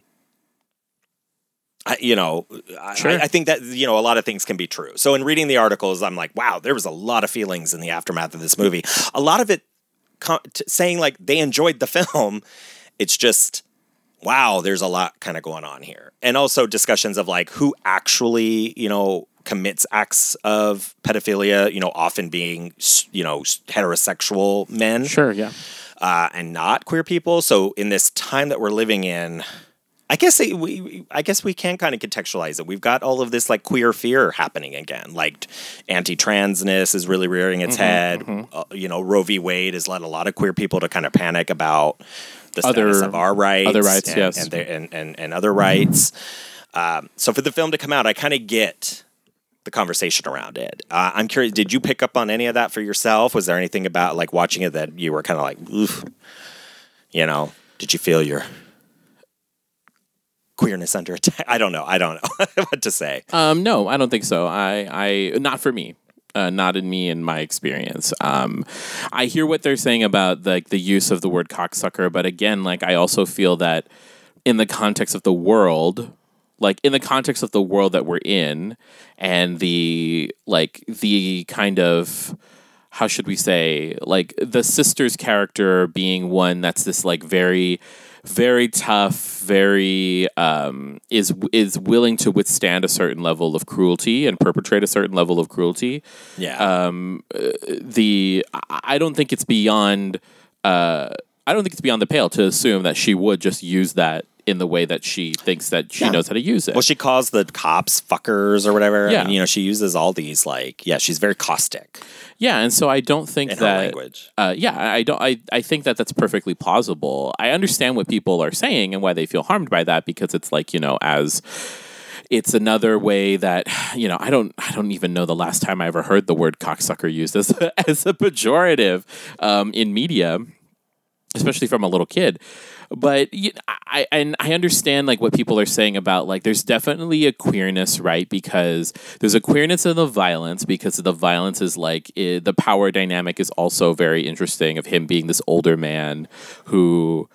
I, you know, Sure. I, I think that, you know, a lot of things can be true. So in reading the articles, I'm like, wow, there was a lot of feelings in the aftermath of this movie. A lot of it com- t- saying like they enjoyed the film. It's just, wow, there's a lot kind of going on here. And also discussions of like who actually, you know, commits acts of pedophilia, you know, often being, you know, heterosexual men. Sure, yeah. Uh, and not queer people. So in this time that we're living in, I guess it, we, I guess we can kind of contextualize it. We've got all of this like queer fear happening again. Like anti-transness is really rearing its mm-hmm, head. Mm-hmm. Uh, you know, Roe v. Wade has led a lot of queer people to kind of panic about the Other- status of our rights, other rights, and, yes. and, their- and, and, and other rights. Um, so for the film to come out, I kind of get the conversation around it. Uh, I'm curious, did you pick up on any of that for yourself? Was there anything about like watching it that you were kind of like, oof, you know, did you feel your queerness under attack? I don't know. I don't know what to say. Um, no, I don't think so. I, I, not for me. Uh, not in me, in my experience. Um, I hear what they're saying about like the use of the word cocksucker, but again, like I also feel that in the context of the world, like in the context of the world that we're in, and the like the kind of, how should we say, like the sister's character being one that's this like very, very tough, very um, is is willing to withstand a certain level of cruelty and perpetrate a certain level of cruelty. Yeah. Um, the I don't think it's beyond. Uh, I don't think it's beyond the pale to assume that she would just use that in the way that she thinks that she Yeah. knows how to use it. Well, she calls the cops fuckers or whatever. Yeah. And, you know, she uses all these, like, yeah, she's very caustic Yeah, and so I don't think in her that. language. Uh, yeah, I don't. I, I think that that's perfectly plausible. I understand what people are saying and why they feel harmed by that, because it's like, you know, as it's another way that, you know, I don't I don't even know the last time I ever heard the word cocksucker used as a, as a pejorative um, in media, especially from a little kid. But you I and I understand like what people are saying about like there's definitely a queerness, right? Because there's a queerness in the violence, because the violence is like it, the power dynamic is also very interesting of him being this older man who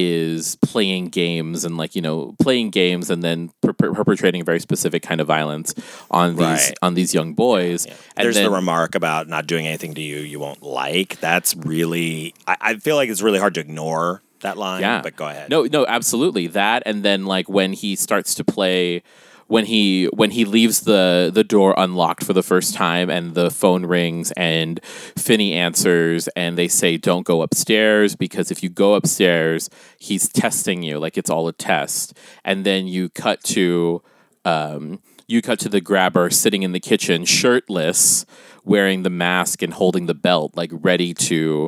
is playing games and like you know playing games and then per- per- perpetrating a very specific kind of violence on these Right. on these young boys. Yeah. And There's then, the remark about not doing anything to you you won't like. That's really, I, I feel like it's really hard to ignore that line. Yeah. But go ahead. No, no, absolutely. That, and then like when he starts to play, when he when he leaves the the door unlocked for the first time, and the phone rings, and Finney answers, and they say, "Don't go upstairs, because if you go upstairs, he's testing you. Like it's all a test." And then you cut to, um, you cut to the grabber sitting in the kitchen, shirtless, wearing the mask and holding the belt, like ready to.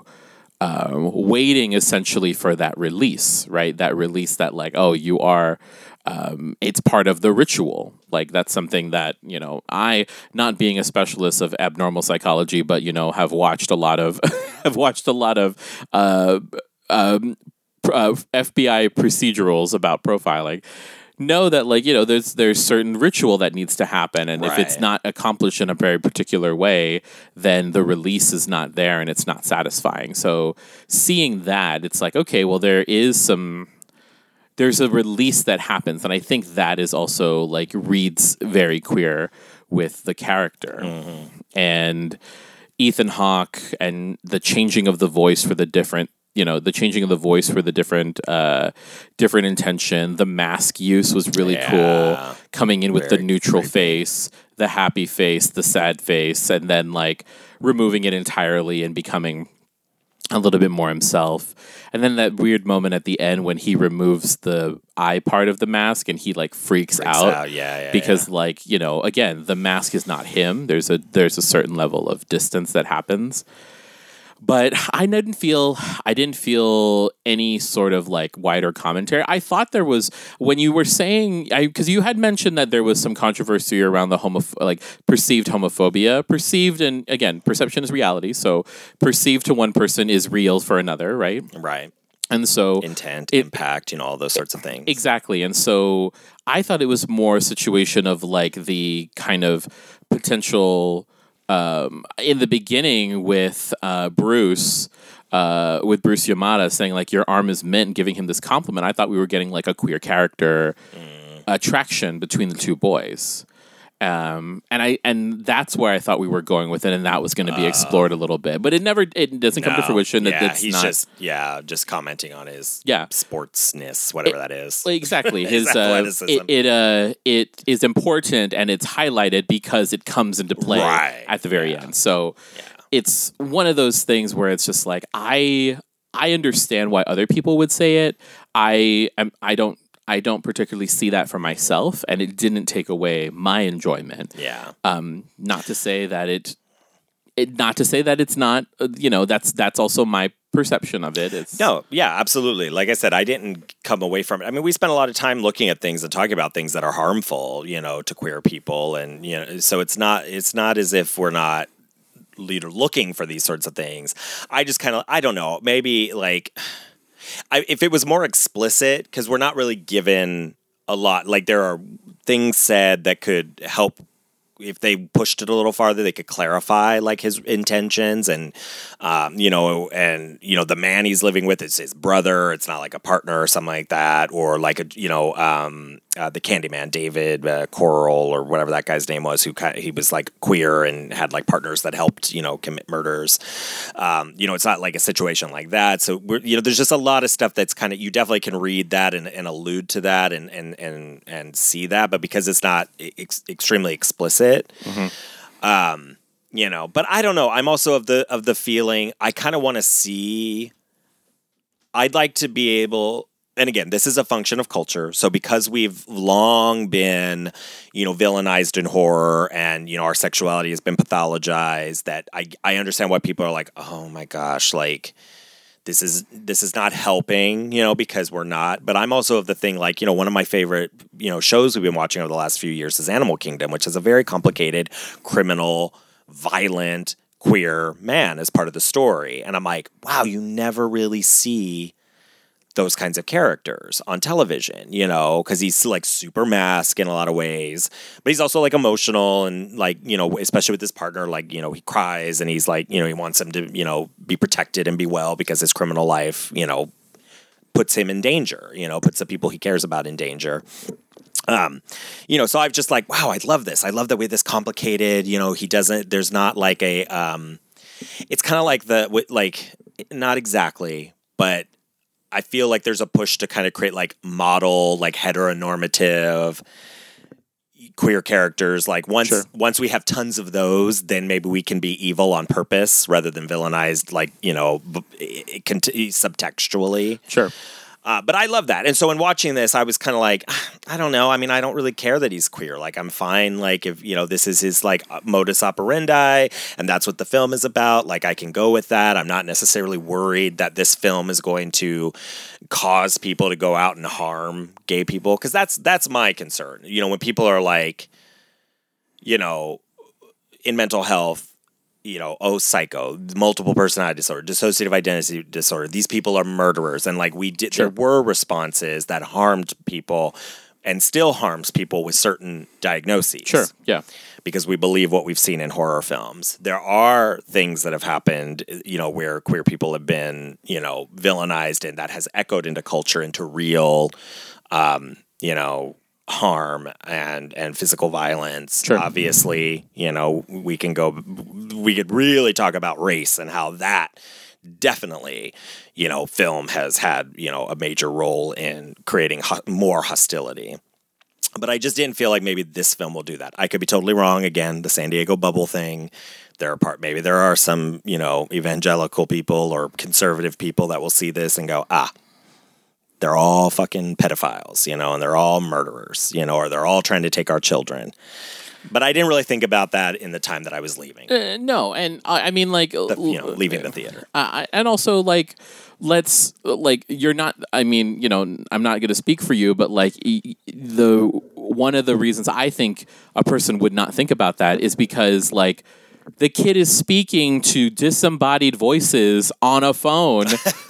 Um, waiting essentially for that release, right? That release that like, oh, you are, um, it's part of the ritual. Like that's something that, you know, I, not being a specialist of abnormal psychology, but, you know, have watched a lot of, have watched a lot of uh, um, uh, F B I procedurals about profiling. Know that like you know there's there's certain ritual that needs to happen, and if it's Right. not accomplished in a very particular way, then the release is not there and it's not satisfying. So seeing that, it's like, okay, well there is some there's a release that happens, and I think that is also like reads very queer with the character. Mm-hmm. And Ethan Hawke and the changing of the voice for the different you know the changing of the voice for the different uh different intention. The mask use was really Yeah. cool, coming in with Very the neutral creepy. face, the happy face, the sad face, and then like removing it entirely and becoming a little bit more himself. And then that weird moment at the end when he removes the eye part of the mask and he like freaks, Freaks out, out, yeah, yeah, because yeah. like you know again the mask is not him. There's a there's a certain level of distance that happens. But I didn't feel I didn't feel any sort of like wider commentary. I thought there was when you were saying because you had mentioned that there was some controversy around the homo like perceived homophobia. Perceived, and again, perception is reality. So perceived to one person is real for another, right? Right. And so Intent, it- impact, you know, all those sorts of things. Exactly. And so I thought it was more a situation of like the kind of potential um, in the beginning with uh, Bruce, uh, with Bruce Yamada saying like your arm is mint and giving him this compliment. I thought we were getting like a queer character Mm. attraction between the two boys. Um, and I and that's where I thought we were going with it, and that was going to be explored a little bit, but it never it doesn't come to No. fruition. That Yeah, it's he's not just yeah, just commenting on his Yeah. sportsness, whatever that is. Well, exactly. His His uh, athleticism. it it, uh, it is important and it's highlighted because it comes into play Right. at the very Yeah. end. So Yeah. it's one of those things where it's just like I I understand why other people would say it. I am I don't I don't particularly see that for myself, and it didn't take away my enjoyment. Yeah. Um, not to say that it. It, not to say that it's not, uh, you know, that's that's also my perception of it. It's No, yeah, absolutely. Like I said, I didn't come away from it. I mean, we spent a lot of time looking at things and talking about things that are harmful, you know, to queer people, and you know, so it's not it's not as if we're not leader looking for these sorts of things. I just kind of I don't know, maybe like I, if it was more explicit, because we're not really given a lot. Like there are things said that could help if they pushed it a little farther, they could clarify like his intentions and, um, you know, and, you know, the man he's living with is his brother. It's not like a partner or something like that. Or like, a, you know, um, uh, the Candyman, David uh, Coral or whatever that guy's name was, who kind of, he was like queer and had like partners that helped, you know, commit murders. Um, you know, it's not like a situation like that. So, we're, you know, there's just a lot of stuff that's kind of, you definitely can read that and, and allude to that and, and, and, and see that. But because it's not ex- extremely explicit, Mm-hmm. Um, you know, but I don't know. I'm also of the of the feeling I kind of want to see. I'd like to be able, and again, this is a function of culture. So because we've long been, you know, villainized in horror, and you know our sexuality has been pathologized, that I I understand why people are like, oh my gosh, like. This is this is not helping, you know, because we're not. But I'm also of the thing, like, you know, one of my favorite, you know, shows we've been watching over the last few years is Animal Kingdom, which is a very complicated, criminal, violent, queer man as part of the story. And I'm like, wow, you never really see those kinds of characters on television, you know, because he's like super mask in a lot of ways, but he's also like emotional and like, you know, especially with his partner, like, you know, he cries and he's like, you know, he wants him to, you know, be protected and be well because his criminal life, you know, puts him in danger, you know, puts the people he cares about in danger. Um, you know, so I've just like, wow, I love this. I love the way this complicated, you know, he doesn't, there's not like a, um, it's kind of like the, like, not exactly, but I feel like there's a push to kind of create like model, like heteronormative queer characters. Like once sure. once we have tons of those, then maybe we can be evil on purpose rather than villainized, like, you know, it can t- subtextually. Sure. Uh, but I love that. And so in watching this, I was kind of like, I don't know. I mean, I don't really care that he's queer. Like, I'm fine. Like, if, you know, this is his, like, modus operandi, and that's what the film is about. Like, I can go with that. I'm not necessarily worried that this film is going to cause people to go out and harm gay people. Because that's, that's my concern. You know, when people are like, you know, in mental health, you know, oh, psycho, multiple personality disorder, dissociative identity disorder. These people are murderers. And like we did, sure. there were responses that harmed people and still harms people with certain diagnoses. Sure. Yeah. Because we believe what we've seen in horror films. There are things that have happened, you know, where queer people have been, you know, villainized, and that has echoed into culture, into real, um, you know, harm and and physical violence. Sure. Obviously, you know, we can go we could really talk about race and how that definitely, you know, film has had, you know, a major role in creating ho- more hostility. But I just didn't feel like maybe this film will do that. I could be totally wrong. Again, the San Diego bubble thing. There are part maybe there are some, you know, evangelical people or conservative people that will see this and go, ah, they're all fucking pedophiles, you know, and they're all murderers, you know, or they're all trying to take our children. But I didn't really think about that in the time that I was leaving. Uh, no, and I, I mean, like, the, you know, leaving the theater. Uh, and also, like, let's, like, you're not, I mean, you know, I'm not going to speak for you, but, like, the one of the reasons I think a person would not think about that is because, like, the kid is speaking to disembodied voices on a phone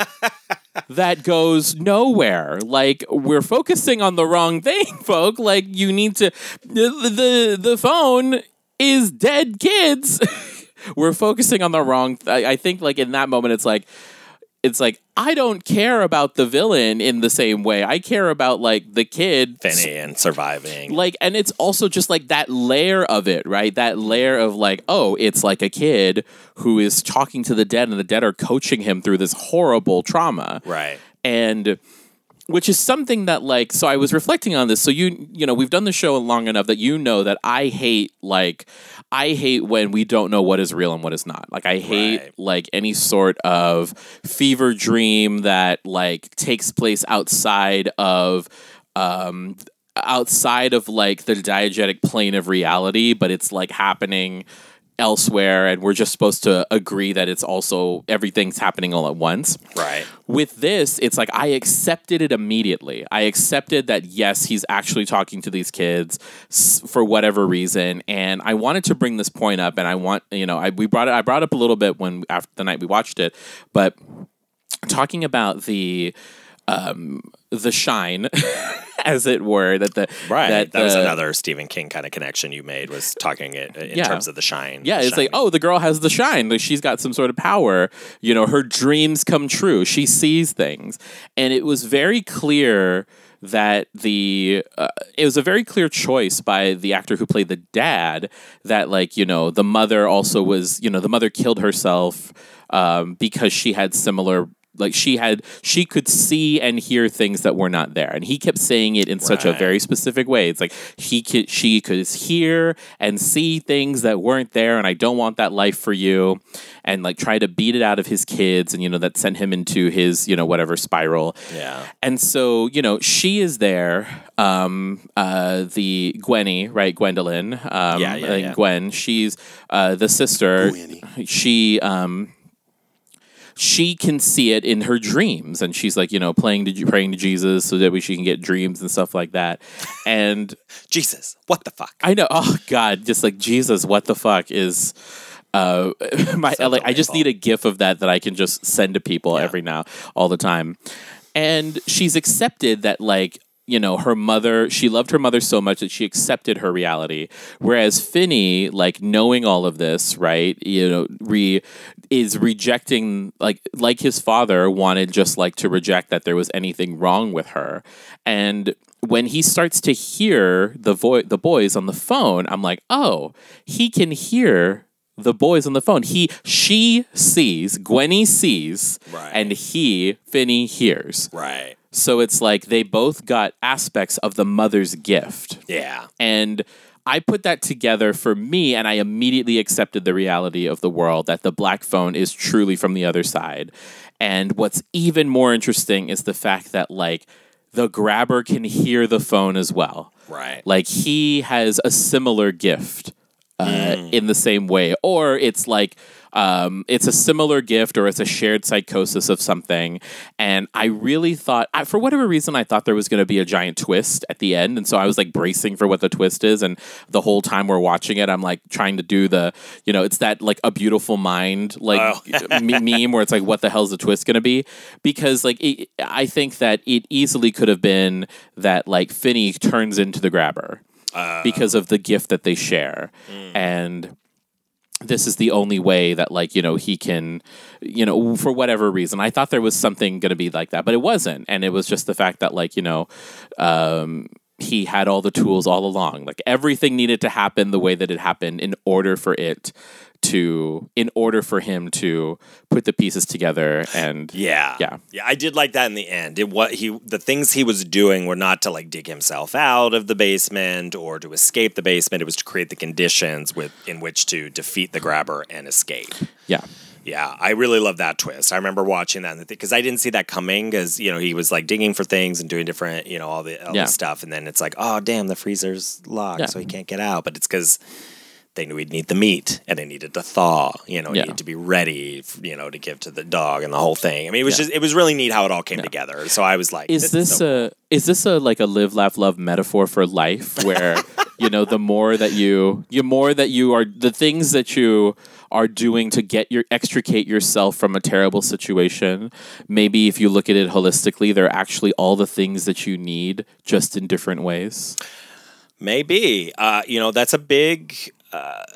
that goes nowhere. Like, we're focusing on the wrong thing, folk. Like, you need to... The, the, the phone is dead kids. We're focusing on the wrong... Th- I think, like, in that moment, it's like... It's like, I don't care about the villain in the same way. I care about, like, the kid. Finney and surviving. Like, and it's also just, like, that layer of it, right? That layer of, like, oh, it's like a kid who is talking to the dead, and the dead are coaching him through this horrible trauma. Right. And... Which is something that, like, so I was reflecting on this. So, you, you know, we've done the show long enough that you know that I hate, like, I hate when we don't know what is real and what is not. Like, I hate, right. like, any sort of fever dream that, like, takes place outside of, um, outside of, like, the diegetic plane of reality, but it's, like, happening elsewhere, and we're just supposed to agree that it's also everything's happening all at once. Right. With this, it's like I accepted it immediately. I accepted that, yes, he's actually talking to these kids s- for whatever reason, and I wanted to bring this point up, and I want, you know, I we brought it I brought it up a little bit when after the night we watched it, but talking about the um, the shine, as it were. That the Right. that, That, was the- another Stephen King kind of connection you made, was talking it in Yeah. terms of the shine. Yeah, the it's like, shining. oh, the girl has the shine. Like, she's got some sort of power. You know, her dreams come true. She sees things. And it was very clear that the uh, it was a very clear choice by the actor who played the dad, that, like, you know, the mother also was, you know, the mother killed herself um, because she had similar, like, she had, she could see and hear things that were not there. And he kept saying it in such a Right. very specific way. It's like, he could, she could hear and see things that weren't there, and I don't want that life for you. And, like, try to beat it out of his kids. And, you know, that sent him into his, you know, whatever spiral. Yeah. And so, you know, she is there, um, uh, the Gwenny, right? Gwendolyn. Um, Yeah, yeah, I think yeah. Gwen. She's uh, the sister. Gwenny. She, um, she can see it in her dreams, and she's like, you know, playing to, praying to Jesus so that we, she can get dreams and stuff like that. And Jesus, what the fuck? I know, oh God, just like, Jesus, what the fuck is. Uh, my So like, I just delightful. need a GIF of that that I can just send to people Yeah. every now, all the time. And she's accepted that, like, you know, her mother, she loved her mother so much that she accepted her reality. Whereas Finney, like, knowing all of this, right, you know, re is rejecting, like, like his father wanted just, like, to reject that there was anything wrong with her. And when he starts to hear the vo- the boys on the phone, I'm like, oh, he can hear the boys on the phone. He, she sees, Gwenny sees, Right. and he, Finney, hears. Right. So it's like they both got aspects of the mother's gift. Yeah. And I put that together for me, and I immediately accepted the reality of the world, that the black phone is truly from the other side. And what's even more interesting is the fact that, like, the grabber can hear the phone as well. Right. Like, he has a similar gift uh, Mm. in the same way. Or it's like, um, it's a similar gift, or it's a shared psychosis of something. And I really thought, I, for whatever reason, I thought there was going to be a giant twist at the end. And so I was, like, bracing for what the twist is. And the whole time we're watching it, I'm, like, trying to do the, you know, it's that, like, A Beautiful Mind, like, Oh. me- meme where it's like, what the hell's the twist going to be? Because, like, it, I think that it easily could have been that, like, Finney turns into the grabber because of the gift that they share. And this is the only way that, like, you know, he can, you know, for whatever reason. I thought there was something going to be like that, but it wasn't. And it was just the fact that, like, you know, um, he had all the tools all along. Like, everything needed to happen the way that it happened in order for it to, in order for him to put the pieces together. And Yeah. Yeah. Yeah. I did like that in the end. It what he the things he was doing were not to, like, dig himself out of the basement or to escape the basement. It was to create the conditions with in which to defeat the grabber and escape. yeah. Yeah, I really love that twist. I remember watching that because I didn't see that coming, because, you know, he was, like, digging for things and doing different, you know, all the all Yeah. this stuff, and then it's like, oh damn, the freezer's locked, Yeah. so he can't get out. But it's because they knew he'd need the meat, and it needed to thaw. You know, it Yeah. needed to be ready, f- you know, to give to the dog and the whole thing. I mean, it was Yeah. just it was really neat how it all came together. So I was like, Is this, this is so a is this a like a live laugh love metaphor for life, where you know, the more that you you more that you are, the things that you are doing to get your extricate yourself from a terrible situation, maybe if you look at it holistically, they're actually all the things that you need, just in different ways. Maybe. Uh, you know, that's a big uh,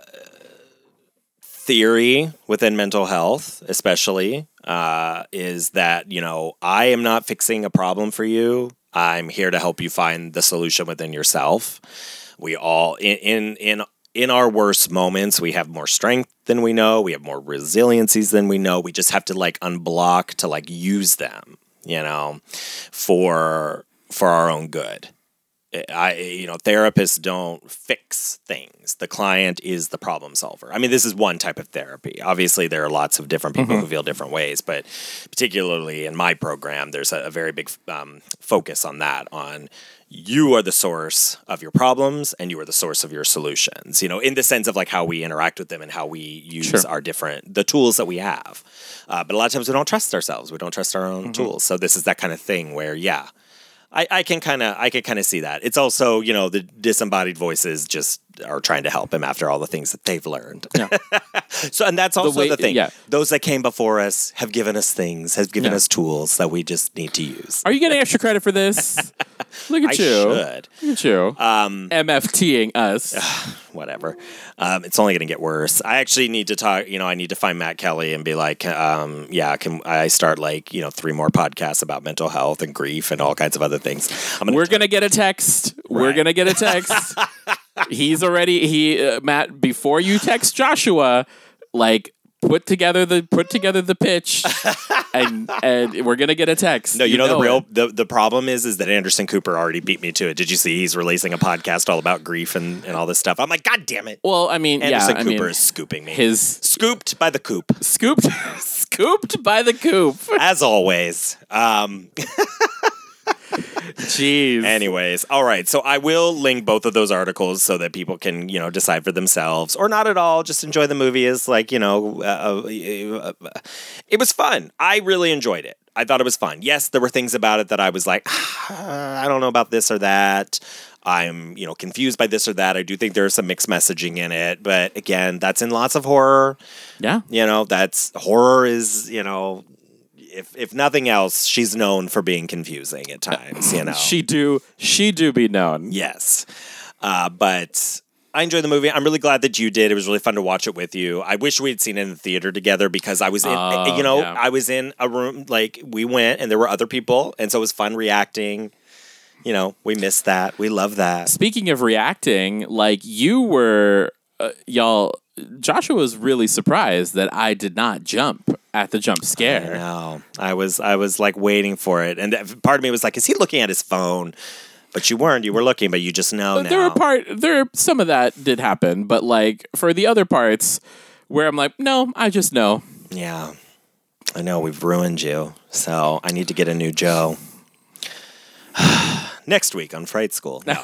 theory within mental health, especially, uh, is that, you know, I am not fixing a problem for you. I'm here to help you find the solution within yourself. We all, in, in, in, in our worst moments, we have more strength than we know. We have more resiliencies than we know. We just have to, like, unblock to, like, use them, you know, for, for our own good. I, you know, therapists don't fix things. The client is the problem solver. I mean, this is one type of therapy. Obviously, there are lots of different people Mm-hmm. who feel different ways, but particularly in my program, there's a, a very big um, focus on that, on you are the source of your problems and you are the source of your solutions, you know, in the sense of, like, how we interact with them and how we use Sure. our different, the tools that we have. Uh, but a lot of times we don't trust ourselves. We don't trust our own Mm-hmm. tools. So this is that kind of thing where, yeah, I, I can kind of I can kind of see that. It's also, you know, the disembodied voices just are trying to help him after all the things that they've learned. Yeah. So, and that's also the, way- the thing. yeah. Those that came before us have given us things, have given Yeah. us tools that we just need to use. Are you getting extra credit for this? Look at I you. should. Look at you. Um, MFTing us. whatever. Um, it's only going to get worse. I actually need to talk, you know, I need to find Matt Kelly and be like, um, yeah, can I start like, you know, three more podcasts about mental health and grief and all kinds of other things. I'm gonna We're going to get a text. We're Right. going to get a text. He's already, he, uh, Matt, before you text Joshua, like, put together the put together the pitch, and and we're gonna get a text. No, you, know, the it. real the, the problem is is that Anderson Cooper already beat me to it. Did you see he's releasing a podcast all about grief and, and all this stuff? I'm like, God damn it. Well, I mean, Anderson yeah, I Cooper mean, is scooping me. his Scooped by the coop. scooped scooped by the coop. As always. Um, Jeez. anyways, all right. So I will link both of those articles so that people can, you know, decide for themselves or not at all. Just enjoy the movie as like, you know, uh, uh, uh, it was fun. I really enjoyed it. I thought it was fun. Yes, there were things about it that I was like, ah, I don't know about this or that. I'm, you know, confused by this or that. I do think there's some mixed messaging in it. But again, that's in lots of horror. Yeah. You know, that's horror is, you know, if if nothing else, she's known for being confusing at times, you know. She do she do be known. Yes. Uh, but I enjoyed the movie. I'm really glad that you did. It was really fun to watch it with you. I wish we'd seen it in the theater together because I was in, Oh, you know, yeah. I was in a room, like we went and there were other people. And so it was fun reacting. You know, we missed that. We love that. Speaking of reacting, like you were, uh, y'all, Joshua was really surprised that I did not jump at the jump I scare. know. I was, I was like waiting for it. And that- part of me was like, is he looking at his phone? But you weren't. You were looking, but you just know But now. there were part there some of that did happen, but like for the other parts where I'm like, no, I just know. Yeah. I know we've ruined you. So I need to get a new Joe. Next week on Fright School. No.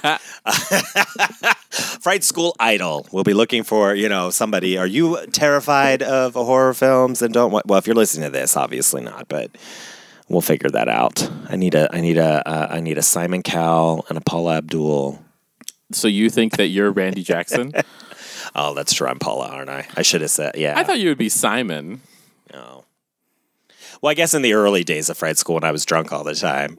Fright School Idol. We'll be looking for, you know, somebody. Are you terrified of horror films and don't want, well, if you're listening to this, obviously not, but we'll figure that out. I need a, I need a, uh, I need a Simon Cowell and a Paula Abdul. So you think that you're Randy Jackson? Oh, that's true. I'm Paula, aren't I? I should have said, yeah. I thought you would be Simon. No. Well, I guess in the early days of Fright School when I was drunk all the time.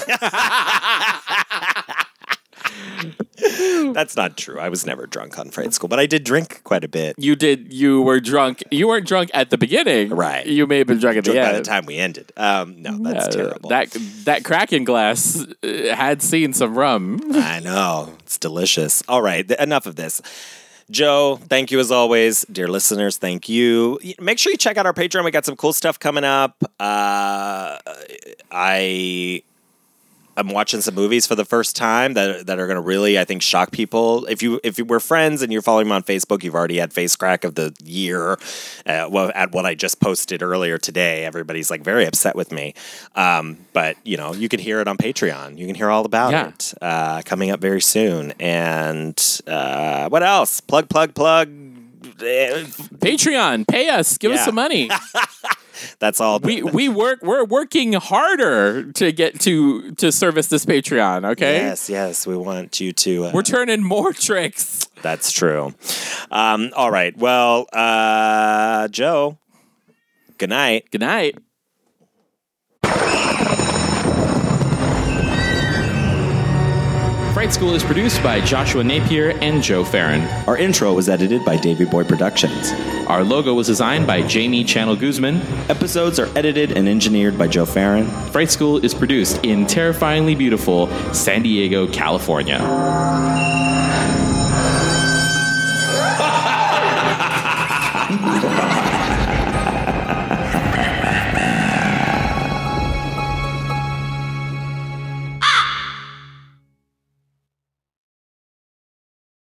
That's not true. I was never drunk on Fright School, but I did drink quite a bit. You did. You were drunk. You weren't drunk at the beginning, Right. You may have been drunk at Drunk the by end. the time we ended. Um, no, that's Uh, terrible. That that Kraken glass uh, had seen some rum. I know. It's delicious. All right. Th- enough of this. Joe, thank you as always. Dear listeners, thank you. Y- Make sure you check out our Patreon. We got some cool stuff coming up. Uh, I... I'm watching some movies for the first time that that are going to really, I think, shock people. If you if you were friends and you're following me on Facebook, you've already had face crack of the year. Uh, well, at what I just posted earlier today, everybody's like very upset with me. Um, but you know, you can hear it on Patreon. You can hear all about Yeah. it uh, coming up very soon. And uh, what else? Plug, plug, plug. Eh, Patreon, pay us, give us Yeah. some money. That's all. we we work. We're working harder to get to to service this Patreon. Okay, Yes, yes. We want you to. Uh, we're turning more tricks. That's true. Um, all right. Well, uh, Joe, good night. Good night. Fright School is produced by Joshua Napier and Joe Farron. Our intro was edited by Davey Boy Productions. Our logo was designed by Jamie Channel Guzman. Episodes are edited and engineered by Joe Farron. Fright School is produced in terrifyingly beautiful San Diego, California.